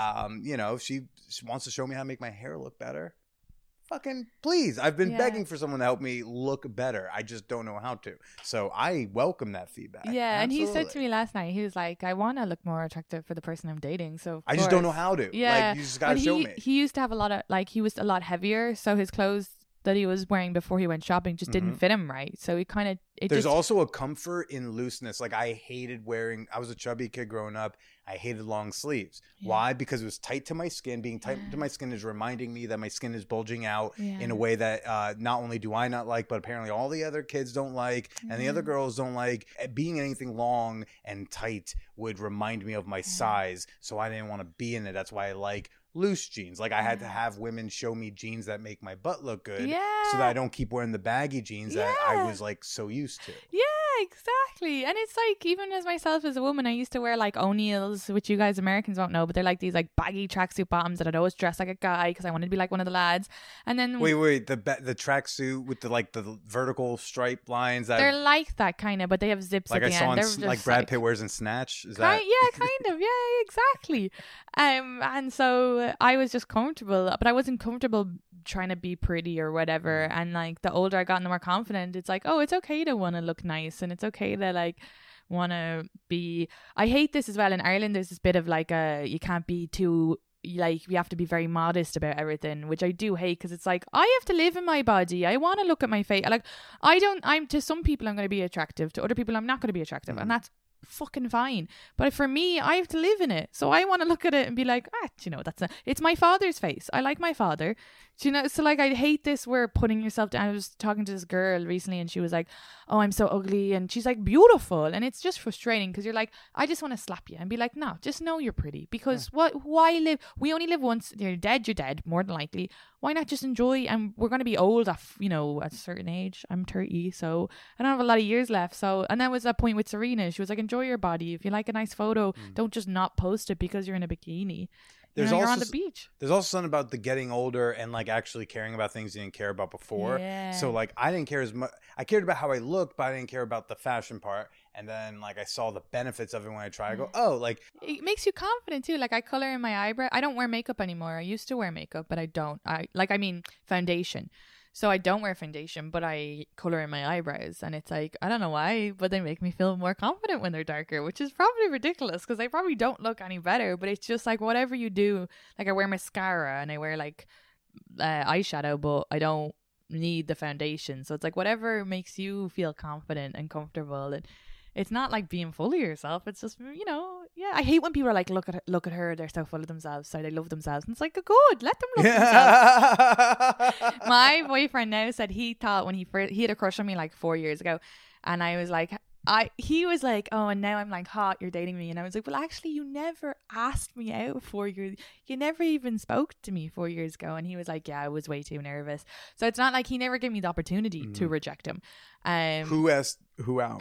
If she wants to show me how to make my hair look better, fucking please. I've been begging for someone to help me look better. I just don't know how to. So I welcome that feedback. Yeah, Absolutely. and he said to me last night, he was like, I want to look more attractive for the person I'm dating. So I just don't know how to. Yeah. Like, you just gotta show me. He used to have a lot of, like, he was a lot heavier. So his clothes that he was wearing before he went shopping just didn't fit him right. So he kind of, there's also a comfort in looseness. Like I was a chubby kid growing up. I hated long sleeves. Yeah. Why? Because it was tight to my skin. Being tight to my skin is reminding me that my skin is bulging out in a way that not only do I not like, but apparently all the other kids don't like, and the other girls don't like. Being anything long and tight would remind me of my size, so I didn't want to be in it. That's why I like loose jeans. Like I had to have women show me jeans that make my butt look good, so that I don't keep wearing the baggy jeans that I was like so used to. Yeah, exactly. And it's like, even as myself as a woman, I used to wear like O'Neill's, which you guys Americans won't know, but they're like these like baggy tracksuit bottoms that I'd always dress like a guy because I wanted to be like one of the lads. And then wait, the tracksuit with the vertical stripe lines that they're like that kind of, but they have zips like at the end. They're like Brad Pitt wears in Snatch. Is that? Yeah, kind of. Yeah, exactly. And so I was just comfortable, but I wasn't comfortable trying to be pretty or whatever. And like the older I got and the more confident, it's like, oh, it's okay to want to look nice, and it's okay to like want to be. I hate this as well in Ireland. There's this bit of like you can't be too, like, you have to be very modest about everything, which I do hate, because it's like, I have to live in my body. I want to look at my face. Like, I'm to some people I'm going to be attractive, to other people I'm not going to be attractive, and that's fucking fine. But for me, I have to live in it, so I want to look at it and be like, it's my father's face. I like my father, so like, I hate this where putting yourself down. I was talking to this girl recently and she was like, oh, I'm so ugly, and she's like beautiful, and it's just frustrating because you're like, I just want to slap you and be like, no, just know you're pretty, because why live? We only live once. You're dead more than likely. Why not just enjoy? And we're going to be old at a certain age. I'm 30, so I don't have a lot of years left. So, and that was that point with Serena. She was like, enjoy your body. If you like a nice photo, don't just not post it because you're in a bikini. You're on the beach. There's also something about the getting older and like actually caring about things you didn't care about before. Yeah. So like, I didn't care as much. I cared about how I looked, but I didn't care about the fashion part. And then like I saw the benefits of it when I tried. I go, oh, like it makes you confident too. Like I color in my eyebrow. I don't wear makeup anymore. I used to wear makeup, but I don't. I mean foundation. So I don't wear foundation, but I color in my eyebrows, and it's like, I don't know why, but they make me feel more confident when they're darker, which is probably ridiculous because they probably don't look any better. But it's just like, whatever you do, like I wear mascara and I wear like eyeshadow, but I don't need the foundation. So it's like, whatever makes you feel confident and comfortable. And it's not like being full of yourself. It's just, I hate when people are like, look at her, they're so full of themselves, so they love themselves. And it's like, good, let them love themselves. My boyfriend now said he thought when he had a crush on me like 4 years ago, and I was like, he was like, oh, and now I'm like hot, you're dating me. And I was like, well, actually, you never asked me out 4 years. You never even spoke to me 4 years ago. And he was like, yeah, I was way too nervous. So it's not like he never gave me the opportunity to reject him. Who asked who out?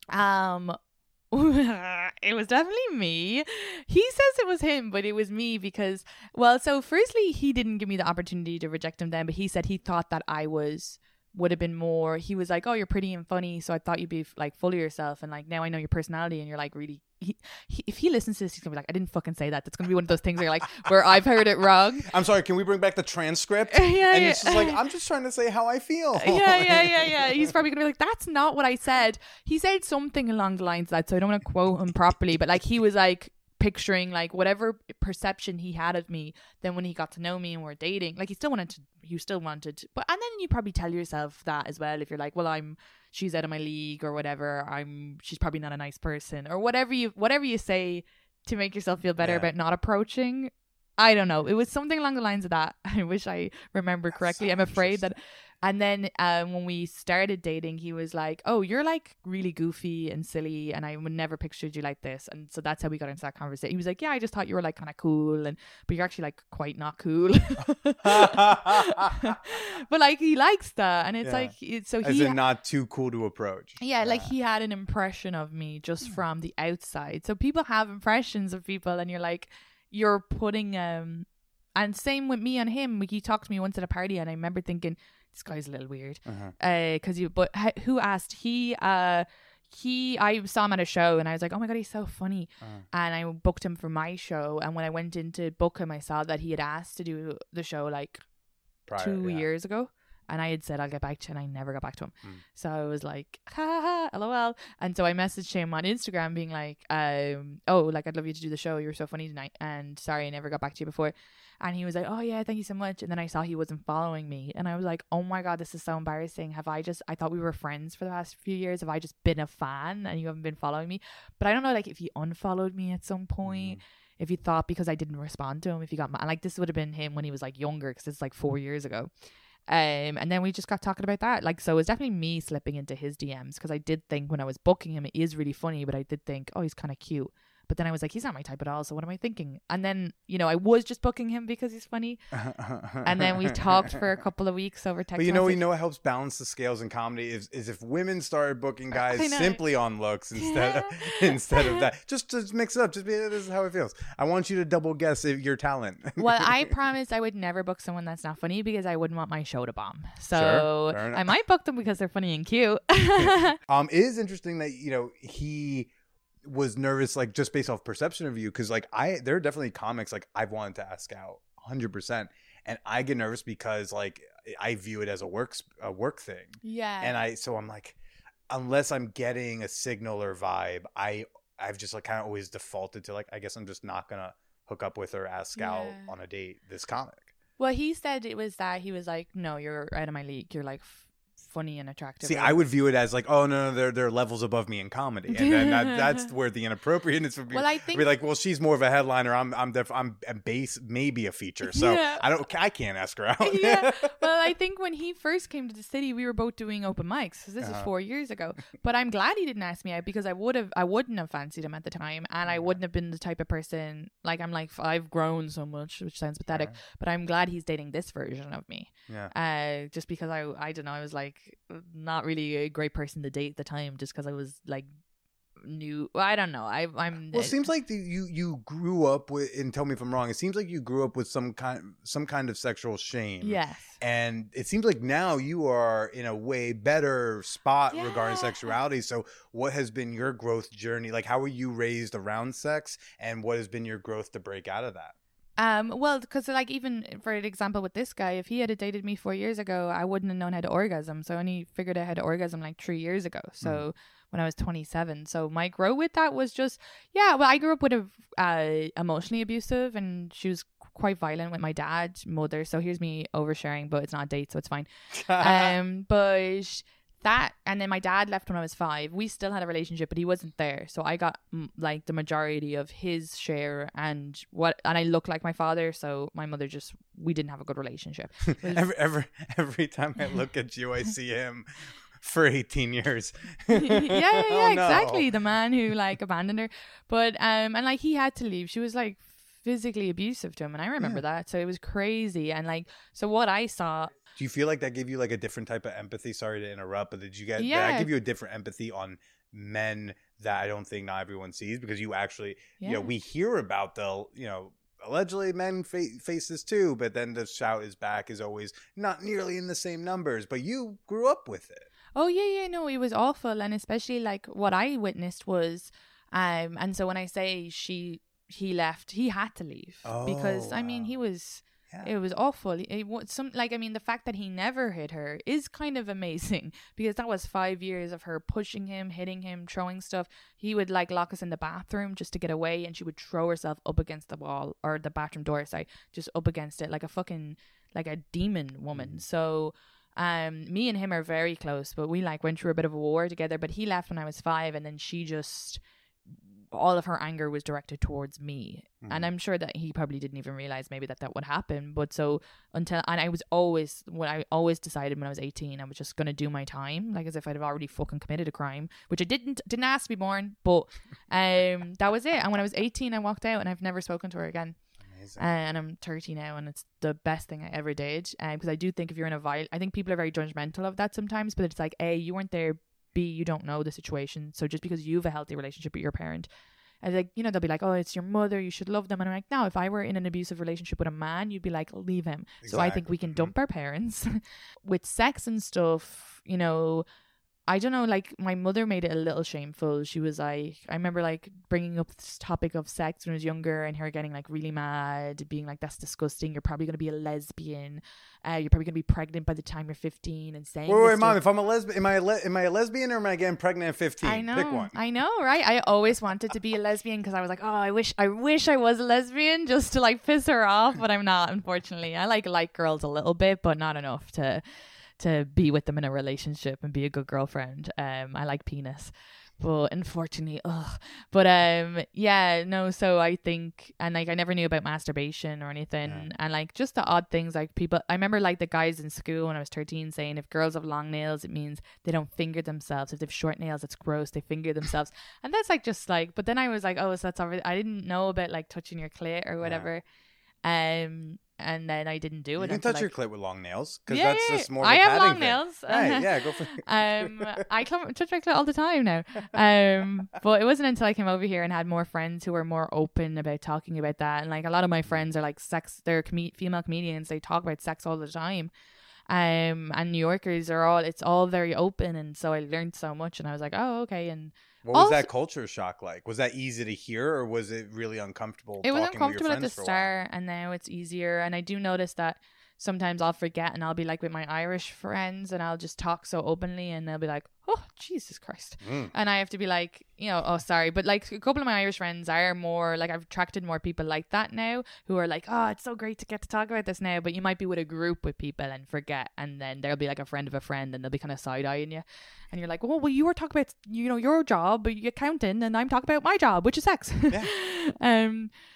It was definitely me. He says it was him, but it was me because, well, so firstly, he didn't give me the opportunity to reject him then, but he said he thought that I was would have been more, he was like, oh, you're pretty and funny, so I thought you'd be like full of yourself, and like now I know your personality, and you're like really, if he listens to this, he's gonna be like, I didn't fucking say that. That's gonna be one of those things where you're like, where I've heard it wrong. I'm sorry, can we bring back the transcript? Yeah, and it's just like, I'm just trying to say how I feel. Yeah. He's probably gonna be like, that's not what I said. He said something along the lines of that, so I don't want to quote him properly, but like he was like picturing like whatever perception he had of me. Then when he got to know me and we're dating, like he still wanted, but and then you probably tell yourself that as well, if you're like, well, she's out of my league or whatever, she's probably not a nice person, or whatever you say to make yourself feel better about not approaching. I don't know, it was something along the lines of that. I wish I remember correctly. I'm afraid that. And then when we started dating, he was like, oh, you're like really goofy and silly, and I would never pictured you like this. And so that's how we got into that conversation. He was like, yeah, I just thought you were like kind of cool, but you're actually like quite not cool. But like he likes that, and it's like, so as in not too cool to approach. Yeah, like he had an impression of me just from the outside. So people have impressions of people, and you're like, you're putting and same with me and him. He talked to me once at a party, and I remember thinking, this guy's a little weird. Who asked? I saw him at a show, and I was like, oh my god, he's so funny. And I booked him for my show, and when I went in to book him, I saw that he had asked to do the show like 2 years ago, and I had said I'll get back to you, and I never got back to him. So I was like, ha ha ha, lol. And so I messaged him on Instagram being like, oh, like, I'd love you to do the show, you were so funny tonight, and sorry I never got back to you before. And he was like, oh yeah, thank you so much. And then I saw he wasn't following me, and I was like, oh my god, this is so embarrassing. I thought we were friends for the past few years. Have I just been a fan and you haven't been following me? But I don't know, like, if he unfollowed me at some point, if he thought because I didn't respond to him, if he got mad. Like, this would have been him when he was like younger, because it's like 4 years ago. And then we just got talking about that. Like, so it was definitely me slipping into his DMs, because I did think when I was booking him, it is really funny, but I did think, oh, he's kind of cute. But then I was like, he's not my type at all, so what am I thinking? And then, I was just booking him because he's funny. And then we talked for a couple of weeks over text. But what helps balance the scales in comedy is if women started booking guys simply on looks instead of that. Just mix it up. Just be, this is how it feels. I want you to double guess your talent. Well, I promised I would never book someone that's not funny, because I wouldn't want my show to bomb. So sure, I might book them because they're funny and cute. It is interesting that, he was nervous, like, just based off perception of you, because like there are definitely comics like I've wanted to ask out 100%, and I get nervous because like I view it as a work thing. Yeah. And I'm like, unless I'm getting a signal or vibe, I've just like kind of always defaulted to like, I guess I'm just not gonna hook up with or ask out on a date this comic. Well, he said it was that he was like, no, you're out of my league, you're like funny and attractive. See, I would view it as like, oh no, they're levels above me in comedy, and then that's where the inappropriateness would be. Well, I think be like, well, she's more of a headliner. I'm base, maybe a feature, so I can't ask her out. Yeah. Well, I think when he first came to the city, we were both doing open mics. So this is 4 years ago. But I'm glad he didn't ask me out, because I wouldn't have fancied him at the time, and I wouldn't have been the type of person, like, I've grown so much, which sounds pathetic, but I'm glad he's dating this version of me. Yeah. Just because I don't know, I was like not really a great person to date at the time, just because I was like new. I don't know. I'm. Well, it seems like you grew up with, and tell me if I'm wrong, it seems like you grew up with some kind of sexual shame. Yes. And it seems like now you are in a way better spot regarding sexuality. So what has been your growth journey? Like, how were you raised around sex, and what has been your growth to break out of that? Well, because like, even for example with this guy, if he had dated me 4 years ago, I wouldn't have known how to orgasm. So I only figured out how to orgasm like 3 years ago. So when I was 27. So my growth with that was just, I grew up with a emotionally abusive, and she was quite violent with my mother. So here's me oversharing, but it's not a date, so it's fine. But that, and then my dad left when I was 5. We still had a relationship, but he wasn't there, so I got like the majority of his share, and I look like my father, so my mother we didn't have a good relationship. Every time I look at you, I see him for 18 years. Exactly, the man who like abandoned her. But and like, he had to leave. She was like physically abusive to him, and I remember that, so it was crazy. And like, so what I saw, do you feel like that gave you like a different type of empathy? Sorry to interrupt, but did that give you a different empathy on men that I don't think not everyone sees? Because you actually, we hear about the, allegedly men face this too, but then the shout is back is always not nearly in the same numbers. But you grew up with it. Oh yeah, no, it was awful, and especially like what I witnessed was, and so when I say he left, he had to leave because I mean he was. Yeah. It was awful. It was the fact that he never hit her is kind of amazing because that was 5 years of her pushing him, hitting him, throwing stuff. He would like lock us in the bathroom just to get away, and she would throw herself up against the wall or the bathroom door, just up against it like a demon woman. So me and him are very close, but we like went through a bit of a war together. But he left when I was 5, and then she just, all of her anger was directed towards me. And I'm sure that he probably didn't even realize maybe that would happen. But so I always decided when I was 18, I was just going to do my time, like as if I'd have already fucking committed a crime, which I didn't ask to be born, but that was it. And when I was 18, I walked out and I've never spoken to her again. And I'm 30 now, and it's the best thing I ever did. Because I do think if you're in I think people are very judgmental of that sometimes, but it's like, A, you weren't there, B, you don't know the situation. So just because you have a healthy relationship with your parent, and like, they'll be like, oh, it's your mother, you should love them. And I'm like, no, if I were in an abusive relationship with a man, you'd be like, leave him. Exactly. So I think we can dump our parents. With sex and stuff, I don't know, like my mother made it a little shameful. She was like, I remember like bringing up this topic of sex when I was younger and her getting like really mad, being like, that's disgusting. You're probably going to be a lesbian. You're probably going to be pregnant by the time you're 15 and saying, wait, Mom, if I'm a lesbian, am I a lesbian or am I getting pregnant at 15? I know. Pick one. I know, right? I always wanted to be a lesbian because I was like, oh, I wish I was a lesbian just to like piss her off, but I'm not, unfortunately. I like girls a little bit, but not enough to be with them in a relationship and be a good girlfriend. I like penis, but unfortunately, so I think, and like I never knew about masturbation or anything, and like just the odd things like people, I remember like the guys in school when I was 13 saying if girls have long nails it means they don't finger themselves, if they have short nails it's gross, they finger themselves. And that's like just like, but then I was like, oh, so that's already, I didn't know about like touching your clit or whatever. And then I didn't do it. You can touch your clit with long nails because that's just more. I have long thing. nails. Right, yeah, go for it. I touch my clit all the time now. But it wasn't until I came over here and had more friends who were more open about talking about that. And like a lot of my friends are like they're female comedians. They talk about sex all the time. And New Yorkers it's all very open. And so I learned so much. And I was like, oh, okay. And what was that culture shock like? Was that easy to hear or was it really uncomfortable? It was uncomfortable at the start and now it's easier. And I do notice that sometimes I'll forget and I'll be like with my Irish friends and I'll just talk so openly and they'll be like, oh, Jesus Christ. And I have to be like, oh, sorry. But like a couple of my Irish friends are more like, I've attracted more people like that now who are like, oh, it's so great to get to talk about this now. But you might be with a group with people and forget. And then there'll be like a friend of a friend and they'll be kind of side-eyeing you. And you're like, well, you were talking about, your job, you're accounting, and I'm talking about my job, which is sex. Yeah.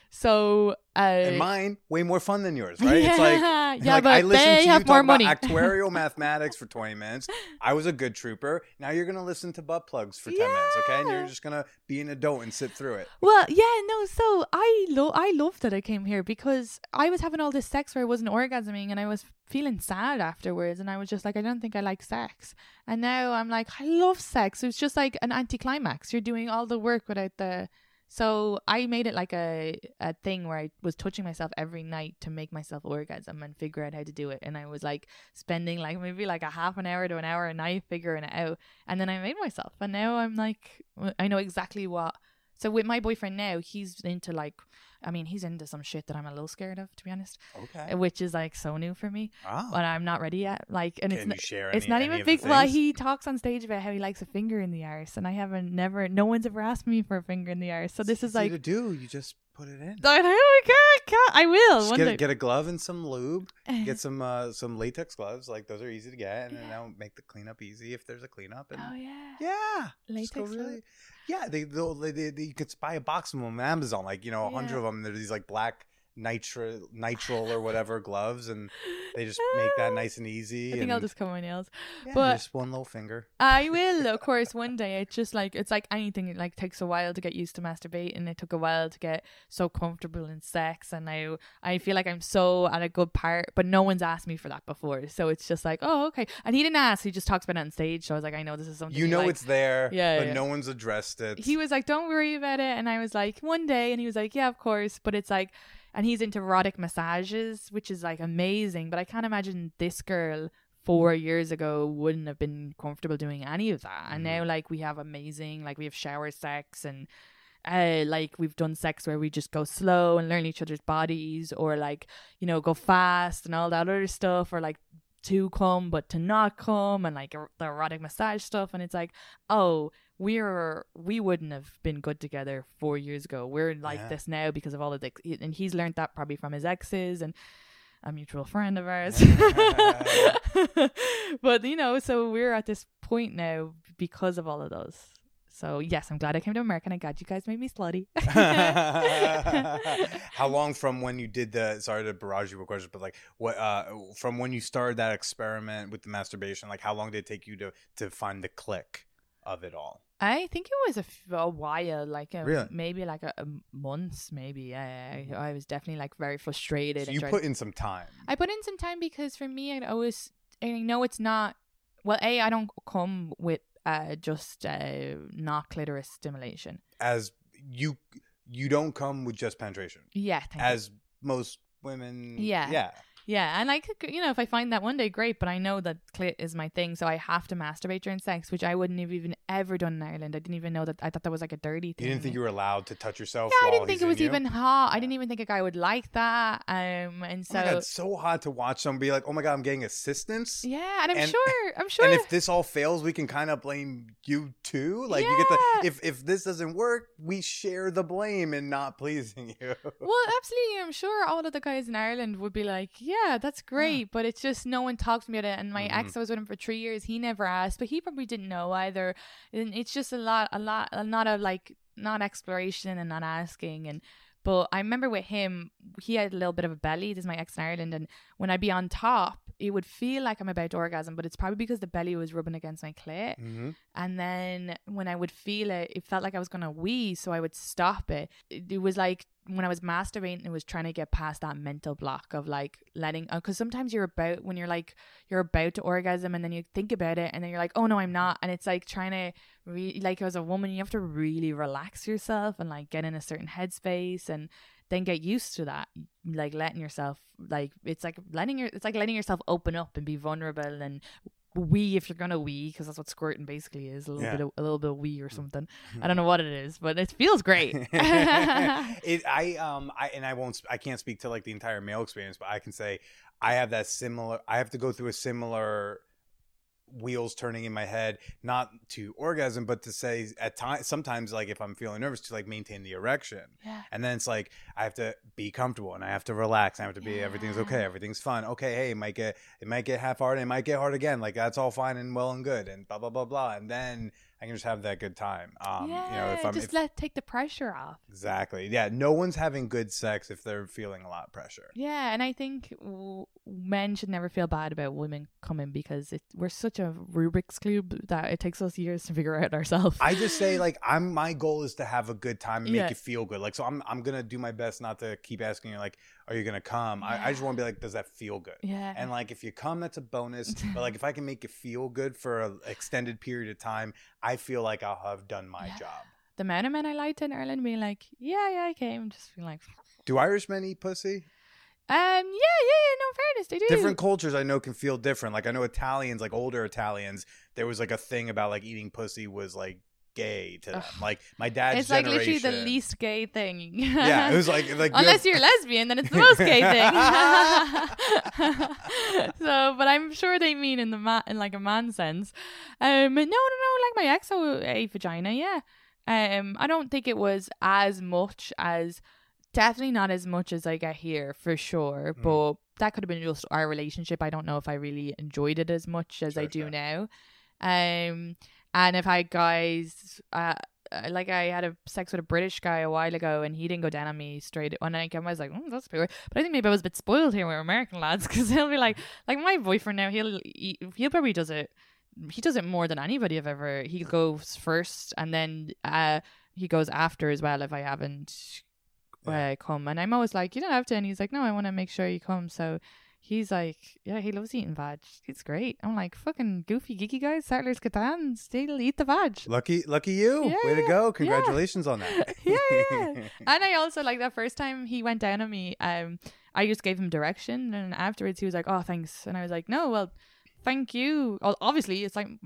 So and mine way more fun than yours, right? It's like but I listened they to you have talk more about money. actuarial mathematics for 20 minutes. I was a good trooper. Now you're gonna listen to butt plugs for 10 minutes, okay? And you're just gonna be an adult and sit through it. Well, so I loved that I came here because I was having all this sex where I wasn't orgasming and I was feeling sad afterwards, and I was just like, I don't think I like sex. And now I'm like, I love sex. It was just like an anticlimax. You're doing all the work without the. So I made it like a thing where I was touching myself every night to make myself orgasm and figure out how to do it. And I was like spending like maybe like a half an hour to an hour a night figuring it out. And then I made myself. And now I'm like, I know exactly what. So with my boyfriend now, he's into like, he's into some shit that I'm a little scared of, to be honest. Okay. Which is like so new for me. Oh. But I'm not ready yet. Like, and Can you share it's not even big. Well, he talks on stage about how he likes a finger in the arse, and no one's ever asked me for a finger in the arse. So this is like to do. You just put it in. I can't. I will. Just get a glove and some lube. Get some latex gloves. Like those are easy to get, and then that'll make the cleanup easy if there's a cleanup. And latex gloves. Yeah, they you could buy a box of them on Amazon, like 100 of them. There's these like black nitrile or whatever gloves, and they just make that nice and easy. I think I'll just cut my nails. Yeah, but just one little finger. I will, of course, one day. It's just like, it's like anything. It like takes a while to get used to masturbating. It took a while to get so comfortable in sex, and now I feel like I'm so at a good part, but no one's asked me for that before. So it's just like, oh, okay. And he didn't ask. He just talks about it on stage. So I was like, I know this is something it's there, but no one's addressed it. He was like, don't worry about it. And I was like, one day. And he was like, yeah, of course. But it's like, and he's into erotic massages, which is like amazing. But I can't imagine this girl 4 years ago wouldn't have been comfortable doing any of that. And now like we have amazing, like we have shower sex, and like we've done sex where we just go slow and learn each other's bodies, or like, you know, go fast and all that other stuff, or like to come but to not come, and like the erotic massage stuff. And it's like, oh, we wouldn't have been good together 4 years ago. We're like this now because of all of the, and he's learned that probably from his exes and a mutual friend of ours. But you know, so we're at this point now because of all of those. So yes, I'm glad I came to America, and I got you guys made me slutty. How long from when you did the, sorry to barrage you with questions, but like what from when you started that experiment with the masturbation, like how long did it take you to find the click of it all? I think it was a while, like really? Maybe like a months, maybe. I was definitely like very frustrated. So you put in some time. I put in some time because for me, I know it's not, well, I don't come with just not clitoris stimulation. As you don't come with just penetration. Yeah. As most women. Yeah. Yeah, and like, you know, if I find that one day, great, but I know that clit is my thing, so I have to masturbate during sex, which I wouldn't have even ever done in Ireland. I didn't even know that. I thought that was like a dirty thing. You didn't think you were allowed to touch yourself? Yeah, I didn't think it was even hot. I didn't even think a guy would like that. And so, oh my God, it's so hot to watch someone be like, "Oh my God, I'm getting assistance." Yeah, and I'm sure. And if this all fails, we can kind of blame you too. Like you get the if this doesn't work, we share the blame in not pleasing you. Well, absolutely. I'm sure all of the guys in Ireland would be like, "Yeah, that's great." But it's just no one talks to me about it. And my ex, I was with him for 3 years. He never asked, but he probably didn't know either. And it's just a lot of like not exploration and not asking. But I remember with him, he had a little bit of a belly. This is my ex in Ireland, and when I'd be on top, it would feel like I'm about to orgasm, but it's probably because the belly was rubbing against my clit. And then when I would feel it, it felt like I was gonna wee, so I would stop it. It was like when I was masturbating, it was trying to get past that mental block of like letting, because sometimes you're about to orgasm, and then you think about it, and then you're like, oh no, I'm not. And it's like trying to like, as a woman, you have to really relax yourself and like get in a certain headspace, and then get used to that, like letting yourself, like it's like letting yourself open up and be vulnerable and wee if you're gonna wee, because that's what squirting basically is, a little bit of wee or something. I don't know what it is, but it feels great. I can't speak to like the entire male experience, but I can say I have to go through a similar wheels turning in my head, not to orgasm, but to say at times, sometimes like if I'm feeling nervous, to like maintain the erection. And then it's like I have to be comfortable, and I have to relax, and I have to be everything's okay, everything's fun. Okay, hey, it might get half hard, and it might get hard again, like that's all fine and well and good, and blah blah blah blah, and then I can just have that good time. You know, take the pressure off. Exactly. Yeah, no one's having good sex if they're feeling a lot of pressure. Yeah, and I think men should never feel bad about women coming, because we're such a Rubik's Cube that it takes us years to figure out ourselves. I just say like my goal is to have a good time and make you feel good. Like, so I'm gonna do my best not to keep asking you like, are you gonna come? I just want to be like, does that feel good? Yeah. And like, if you come, that's a bonus. But like, if I can make you feel good for an extended period of time, I feel like I'll have done my job. The amount of men I liked in Ireland being like, yeah, I came, just being like, do Irish men eat pussy? Yeah, no, fairness, they do. Different cultures I know can feel different. Like I know Italians, like older Italians, there was like a thing about like eating pussy was like gay to them. Like my dad's it's generation. It's like literally the least gay thing. Yeah, it was like unless you're lesbian, then it's the most gay thing. So, but I'm sure they mean in like a man sense. No, like my ex ate vagina. Yeah. I don't think it was as much as. Definitely not as much as I get here, for sure. But that could have been just our relationship. I don't know if I really enjoyed it as much as I do now. And if I had guys, like I had a sex with a British guy a while ago, and he didn't go down on me straight. And I was like, that's weird. But I think maybe I was a bit spoiled here with American lads, because he'll be like my boyfriend now. He'll probably does it. He does it more than anybody I've ever. He goes first, and then he goes after as well if I haven't. Come, and I'm always like, you don't have to, and he's like, no, I want to make sure you come. So he's like, yeah, he loves eating veg. It's great. I'm like, fucking goofy, geeky guys, Settlers Catan, still eat the veg. Lucky you. Yeah, Way to go. yeah. Congratulations on that. Yeah. And I also, like, that first time he went down on me, I just gave him direction, and afterwards he was like, oh, thanks. And I was like, no, well, thank you. Well, obviously, it's like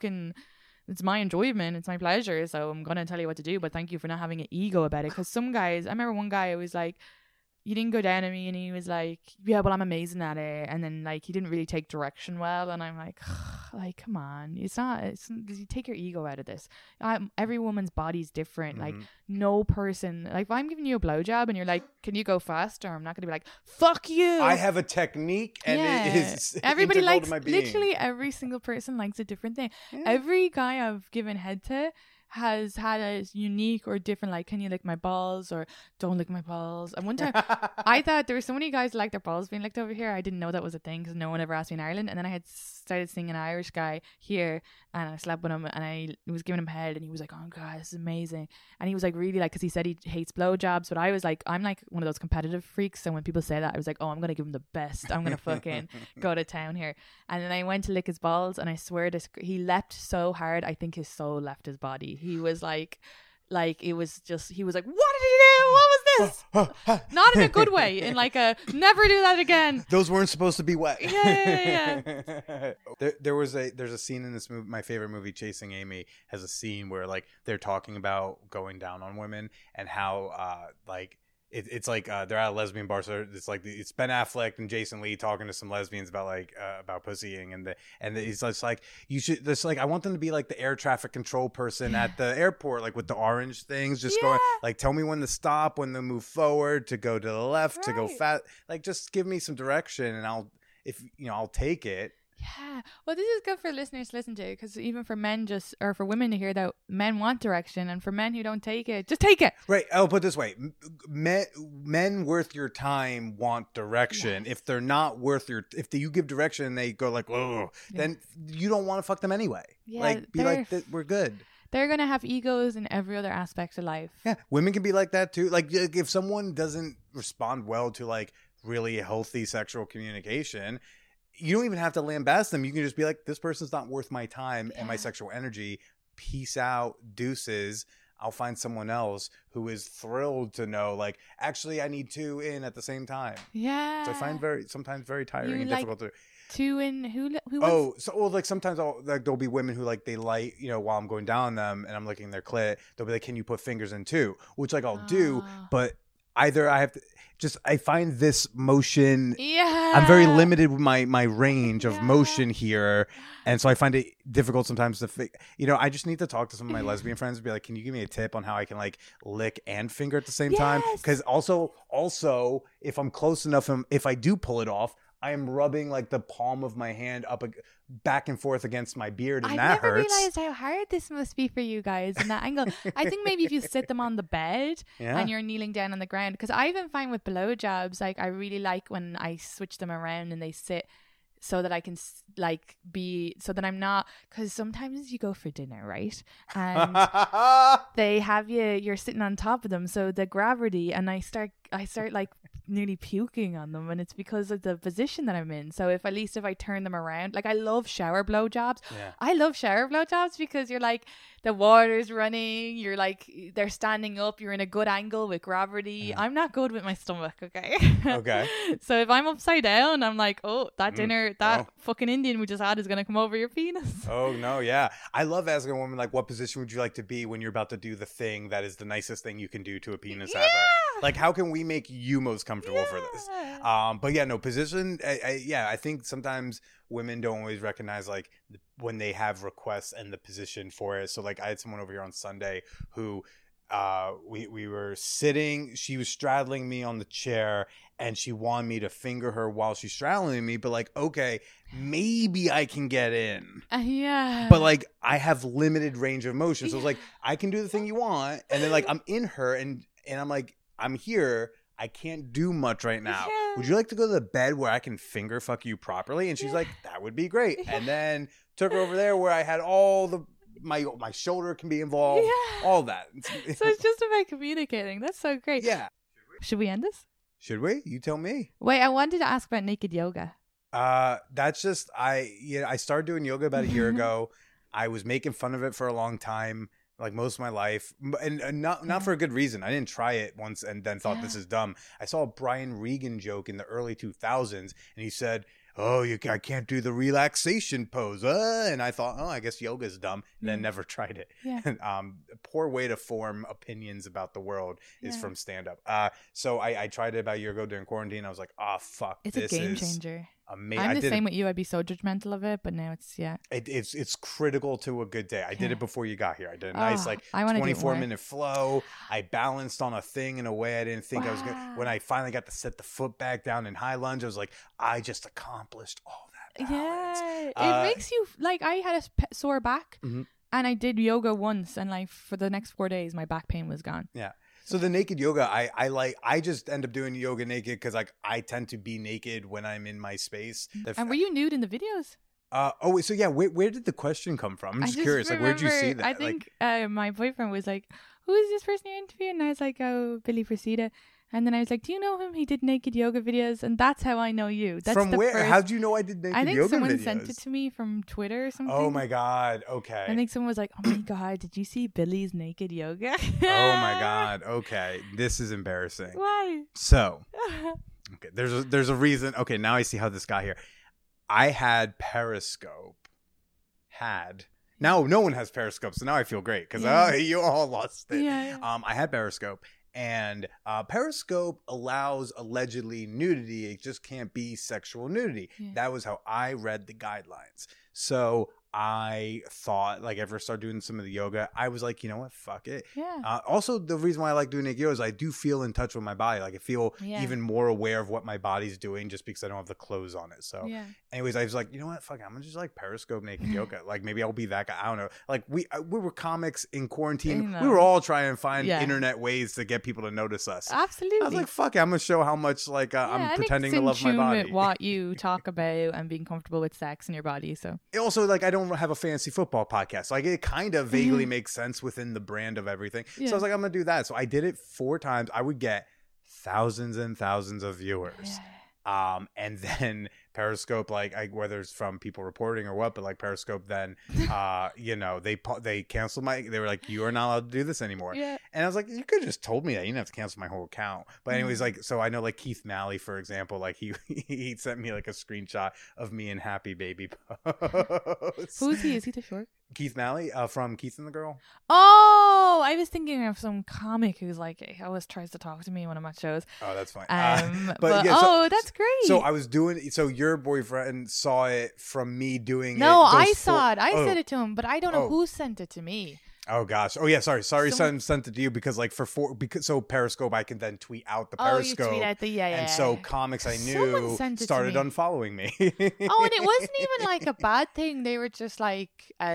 it's my enjoyment, it's my pleasure, so I'm gonna tell you what to do, but thank you for not having an ego about it. Because some guys, I remember one guy was like, he didn't go down on me, and he was like, yeah, well, I'm amazing at it, and then like he didn't really take direction well, and I'm like, come on, it's because you take your ego out of this. Every woman's body's different. Like, no person, like, if I'm giving you a blowjob and you're like, can you go faster, I'm not gonna be like, fuck you, I have a technique, and it is everybody integral likes, to my being. literally every single person likes a different thing. Yeah. Every guy I've given head to has had a unique or different, like, can you lick my balls, or don't lick my balls. And one time I thought there were so many guys who like their balls being licked over here. I didn't know that was a thing because no one ever asked me in Ireland. And then I had started seeing an Irish guy here, and I slept with him, and I was giving him head, and he was like, oh god, this is amazing. And he was like, really, like, because he said he hates blowjobs, but I was like, I'm like one of those competitive freaks, so when people say that, I was like, oh, I'm gonna give him the best, I'm gonna fucking go to town here. And then I went to lick his balls, and I swear he leapt so hard, I think his soul left his body. He was like it was just, he was like, what did he do, what was this? Not in a good way, in like a never do that again, those weren't supposed to be wet. yeah. There's a scene in this movie, my favorite movie, Chasing Amy, has a scene where like they're talking about going down on women, and how like it's like they're at a lesbian bar, so it's like it's Ben Affleck and Jason Lee talking to some lesbians about like about pussying, and he's just like, you should, this, like, I want them to be like the air traffic control person at the airport, like with the orange things, just going like, tell me when to stop, when to move forward, to go to the left, to go fast, like just give me some direction, and I'll take it. Yeah, well, this is good for listeners to listen to, because even for men, or for women to hear that men want direction, and for men who don't take it, just take it. Right. I'll put it this way: men worth your time want direction. Yes. If they're not worth if you give direction and they go like, oh, then you don't want to fuck them anyway. Yeah, like, be like, we're good. They're gonna have egos in every other aspect of life. Yeah, women can be like that too. Like, if someone doesn't respond well to like really healthy sexual communication, you don't even have to lambast them. You can just be like, this person's not worth my time and my sexual energy. Peace out, deuces. I'll find someone else who is thrilled to know, like, actually, I need two in at the same time. Yeah. So I find sometimes very tiring and difficult to. Two in who? Like sometimes there'll be women who like they light, while I'm going down them and I'm licking their clit, they'll be like, can you put fingers in too? Which like I'll do, but either I have to I find this motion. Yeah. I'm very limited with my range of motion here. And so I find it difficult sometimes to, I just need to talk to some of my lesbian friends and be like, can you give me a tip on how I can like lick and finger at the same time? Because also if I'm close enough, if I do pull it off, I am rubbing like the palm of my hand up back and forth against my beard, and that hurts. I never realized how hard this must be for you guys in that angle. I think maybe if you sit them on the bed and you're kneeling down on the ground, because I even find with blowjobs, like I really like when I switch them around and they sit so that I can like be, so that I'm not, because sometimes you go for dinner, right? And they have you're sitting on top of them, so the gravity, and I start like nearly puking on them, and it's because of the position that I'm in. So if I turn them around, like I love shower blowjobs. I love shower blowjobs because you're like, the water's running, you're like, they're standing up, you're in a good angle with gravity. I'm not good with my stomach, okay? So if I'm upside down, I'm like, oh, that dinner, that fucking Indian we just had is gonna come over your penis. Oh no, yeah. I love asking a woman like, what position would you like to be when you're about to do the thing that is the nicest thing you can do to a penis ever? Like, how can we make you most comfortable for this? But yeah, no, position. I think sometimes women don't always recognize like when they have requests and the position for it. So like I had someone over here on Sunday who we were sitting, she was straddling me on the chair and she wanted me to finger her while she's straddling me, but like, okay, maybe I can get in. But like I have limited range of motion. So it's like, I can do the thing you want, and then like I'm in her and I'm like, I'm here, I can't do much right now. Would you like to go to the bed where I can finger fuck you properly? And she's like, that would be great. And then took her over there where I had all the my shoulder can be involved, all that. So it's just about communicating. That's so great. Yeah. Should we end this? Should we? You tell me. Wait, I wanted to ask about naked yoga. That's just I started doing yoga about a year ago. I was making fun of it for a long time, like most of my life, and not for a good reason. I didn't try it once and then thought this is dumb. I saw a Brian Regan joke in the early 2000s, and he said, "Oh, I can't do the relaxation pose," and I thought, "Oh, I guess yoga's dumb," and then never tried it. Yeah. A poor way to form opinions about the world is from stand up. So I tried it about a year ago during quarantine. I was like, "Oh fuck, It's this a game is changer." amazing." I'm the same with you. I'd be so judgmental of it, but now It's critical to a good day. I did it before you got here. I did a nice 24-minute flow. I balanced on a thing in a way I didn't think I was going to. When I finally got to set the foot back down in high lunge, I was like, I just accomplished all that balance. Yeah, it makes you like. I had a sore back, and I did yoga once, and like for the next 4 days, my back pain was gone. Yeah. So the naked yoga, I just end up doing yoga naked because like I tend to be naked when I'm in my space. And were you nude in the videos? So yeah, where did the question come from? I'm just curious. Like, where'd you see that? I think my boyfriend was like, "Who is this person you're interviewing?" And I was like, "Oh, Billy Procida." And then I was like, "Do you know him? He did naked yoga videos." And that's how I know you. That's from where? First... How'd you know I did naked yoga videos? I think someone sent it to me from Twitter or something. Oh my God. Okay. I think someone was like, "Oh my God, did you see Billy's naked yoga?" Oh my God. Okay. This is embarrassing. Why? So, okay, there's a reason. Okay, now I see how this got here. I had Periscope. Now no one has Periscope, so now I feel great because you all lost it. Yeah. I had Periscope. And Periscope allows allegedly nudity. It just can't be sexual nudity. Yeah. That was how I read the guidelines. So I thought, like, after I started doing some of the yoga, I was like, you know what? Fuck it. Yeah. Also, the reason why I like doing naked yoga is I do feel in touch with my body. Like, I feel even more aware of what my body's doing just because I don't have the clothes on it. So, anyways, I was like, you know what? Fuck it. I'm going to just, like, Periscope naked yoga. Like, maybe I'll be that guy. I don't know. Like, we were comics in quarantine. We were all trying to find internet ways to get people to notice us. Absolutely. I was like, fuck it. I'm going to show how much, like, I'm pretending to love my body. With what you talk about and being comfortable with sex in your body. So, also, like, I don't have a fantasy football podcast. Like, it kind of vaguely makes sense within the brand of everything. So I was like, I'm going to do that. So I did it 4 times. I would get thousands and thousands of viewers. And then Periscope, like, whether it's from people reporting or what, but like Periscope then, they canceled they were like, you are not allowed to do this anymore. Yeah. And I was like, you could have just told me that. You didn't have to cancel my whole account. But anyways, like, so I know like Keith Malley, for example, like he sent me like a screenshot of me and Happy Baby pose. Who's he? Is he the short? Keith Malley from Keith and the Girl. Oh, I was thinking of some comic who's like, he always tries to talk to me when I'm at shows. Oh, that's fine. But yeah, that's great. So I was doing, so your boyfriend saw it from me doing it. No, I saw it. I sent it to him, but I don't know who sent it to me. Oh gosh. Oh yeah. Sorry. Someone sent it to you because like so Periscope, I can then tweet out the Periscope. Oh, you tweet out the And so comics I knew started unfollowing me. And it wasn't even like a bad thing. They were just like,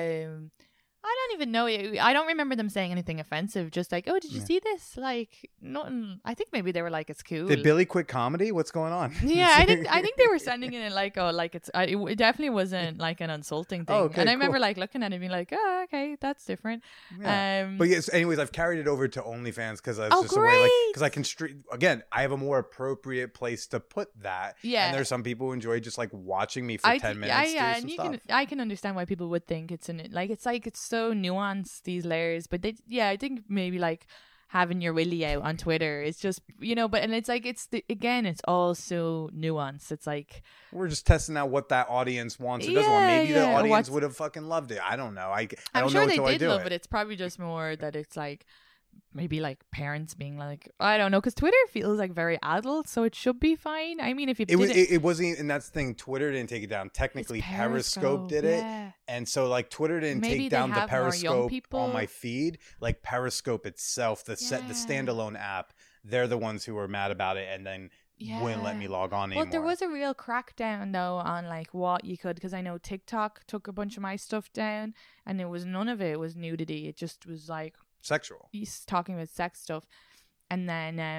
I don't even know. I don't remember them saying anything offensive. Just like, oh, did you see this? Like, nothing. I think maybe they were like, it's cool. Did Billy quit comedy? What's going on? Yeah, I think they were sending it like, oh, like it definitely wasn't like an insulting thing. Okay, and I remember like looking at it and being like, oh, okay, that's different. Yeah. But yes, anyways, I've carried it over to OnlyFans because that's just a way, like, because I can again, I have a more appropriate place to put that. Yeah. And there's some people who enjoy just like watching me for 10 minutes. Yeah, and I can understand why people would think it's so nuanced, these layers, but I think maybe like having your willy out on Twitter is just, but and it's like it's all so nuanced. It's like we're just testing out what that audience wants or doesn't want. Maybe the audience would have fucking loved it. I don't know. I don't know until I do it. But it's probably just more that it's like maybe like parents being like, I don't know, because Twitter feels like very adult, so it should be fine. I mean, if you it wasn't, and that's the thing. Twitter didn't take it down. Technically, Periscope did it, and so like Twitter didn't take down the Periscope on my feed. Like Periscope itself, the standalone app, they're the ones who were mad about it, and then wouldn't let me log on anymore. Well, there was a real crackdown though on like what you could, because I know TikTok took a bunch of my stuff down, and none of it was nudity. It just was like sexual. He's talking about sex stuff. And then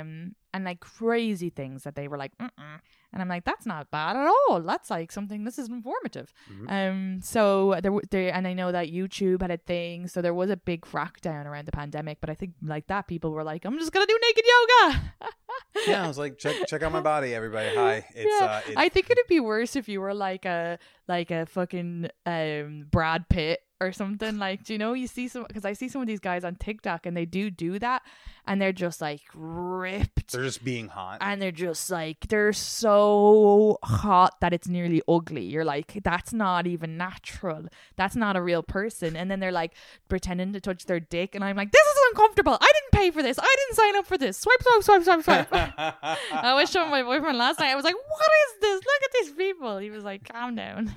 and like crazy things that they were like, and I'm like, that's not bad at all. That's like something. This is informative. So there, and I know that YouTube had a thing, so there was a big crackdown around the pandemic. But I think like that, people were like, I'm just gonna do naked yoga. Yeah, I was like, check out my body, everybody. Hi. It's I think it'd be worse if you were like a fucking Brad Pitt or something. Like, do you know, you see some, because I see some of these guys on TikTok and they do that, and they're just like ripped. They're just being hot, and they're just like, they're so hot that it's nearly ugly. You're like, that's not even natural. That's not a real person. And then they're like pretending to touch their dick, and I'm like, this is uncomfortable. I didn't pay for this. I didn't sign up for this. Swipe. I was showing my boyfriend last night. I was like, what is this? Look at these people. He was like, calm down.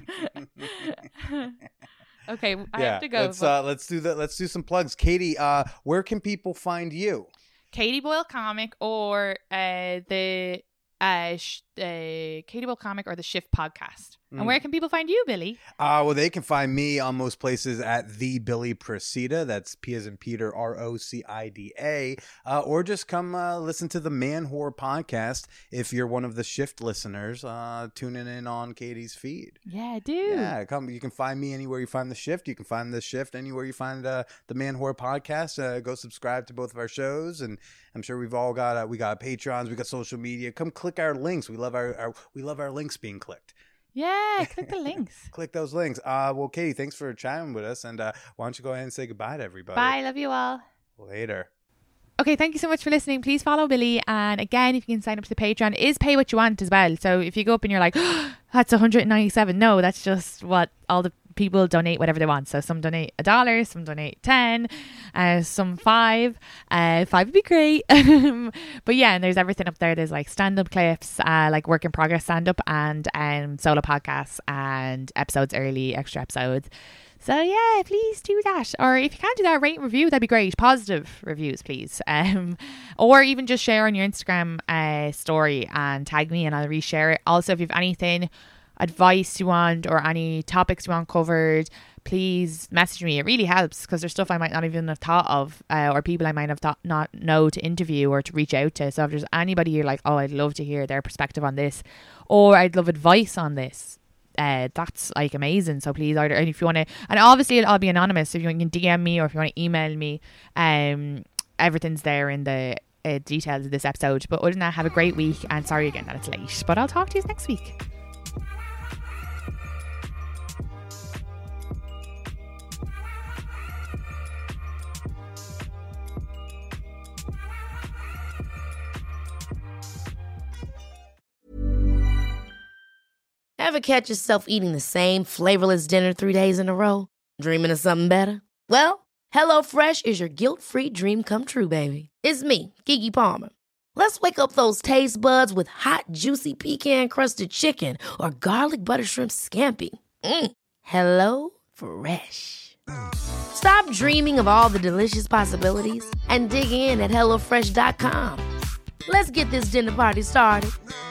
Okay, I have to go. Let's do some plugs. Katie, where can people find you? Katie Boyle Comic, or the Katie Boyle Comic, or the Shift Podcast. And where can people find you, Billy? Well, they can find me on most places at the Billy Procida. That's P as in Peter, ROCIDA. Or just come listen to the Man Whore podcast if you're one of the Shift listeners tuning in on Katie's feed. Yeah, dude. Yeah, come. You can find me anywhere you find the Shift. You can find the Shift anywhere you find the Man Whore podcast. Go subscribe to both of our shows, and I'm sure we've all got we got Patreons, we got social media. Come click our links. We love our links being clicked. Yeah, click the links. Click those links. Well, Katie, thanks for chatting with us. And why don't you go ahead and say goodbye to everybody? Bye. Love you all. Later. Okay, thank you so much for listening. Please follow Billy. And again, if you can sign up to the Patreon, is pay what you want as well. So if you go up and you're like, oh, that's 197. No, that's just what all the people donate, whatever they want. So some donate $1, some donate 10, some 5. 5 would be great. But yeah, and there's everything up there. There's like stand-up clips, like work in progress stand-up, and solo podcasts, and episodes early, extra episodes. So yeah, please do that. Or if you can't do that, rate and review, that'd be great. Positive reviews, please. Or even just share on your Instagram story and tag me and I'll reshare it. Also, if you have anything, advice you want, or any topics you want covered, please message me. It really helps, because there's stuff I might not even have thought of, or people I might have thought not know to interview or to reach out to. So if there's anybody you're like, oh, I'd love to hear their perspective on this, or I'd love advice on this, that's like amazing. So please, either, and if you want to, and obviously I'll be anonymous, if you can DM me or if you want to email me, everything's there in the details of this episode. But other than that, have a great week, and sorry again that it's late, but I'll talk to you next week. Ever catch yourself eating the same flavorless dinner 3 days in a row? Dreaming of something better? Well, HelloFresh is your guilt-free dream come true, baby. It's me, Keke Palmer. Let's wake up those taste buds with hot, juicy pecan-crusted chicken or garlic butter shrimp scampi. Hello Fresh. Stop dreaming of all the delicious possibilities and dig in at HelloFresh.com. Let's get this dinner party started.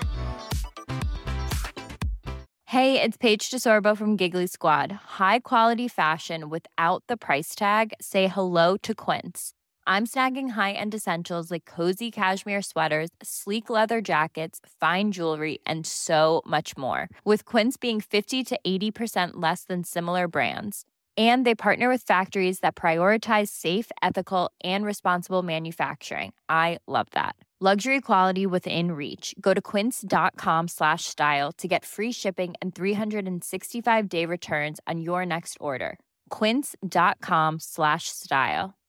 Hey, it's Paige DeSorbo from Giggly Squad. High quality fashion without the price tag. Say hello to Quince. I'm snagging high-end essentials like cozy cashmere sweaters, sleek leather jackets, fine jewelry, and so much more. With Quince being 50 to 80% less than similar brands. And they partner with factories that prioritize safe, ethical, and responsible manufacturing. I love that. Luxury quality within reach. Go to quince.com/style to get free shipping and 365-day returns on your next order. Quince.com/style.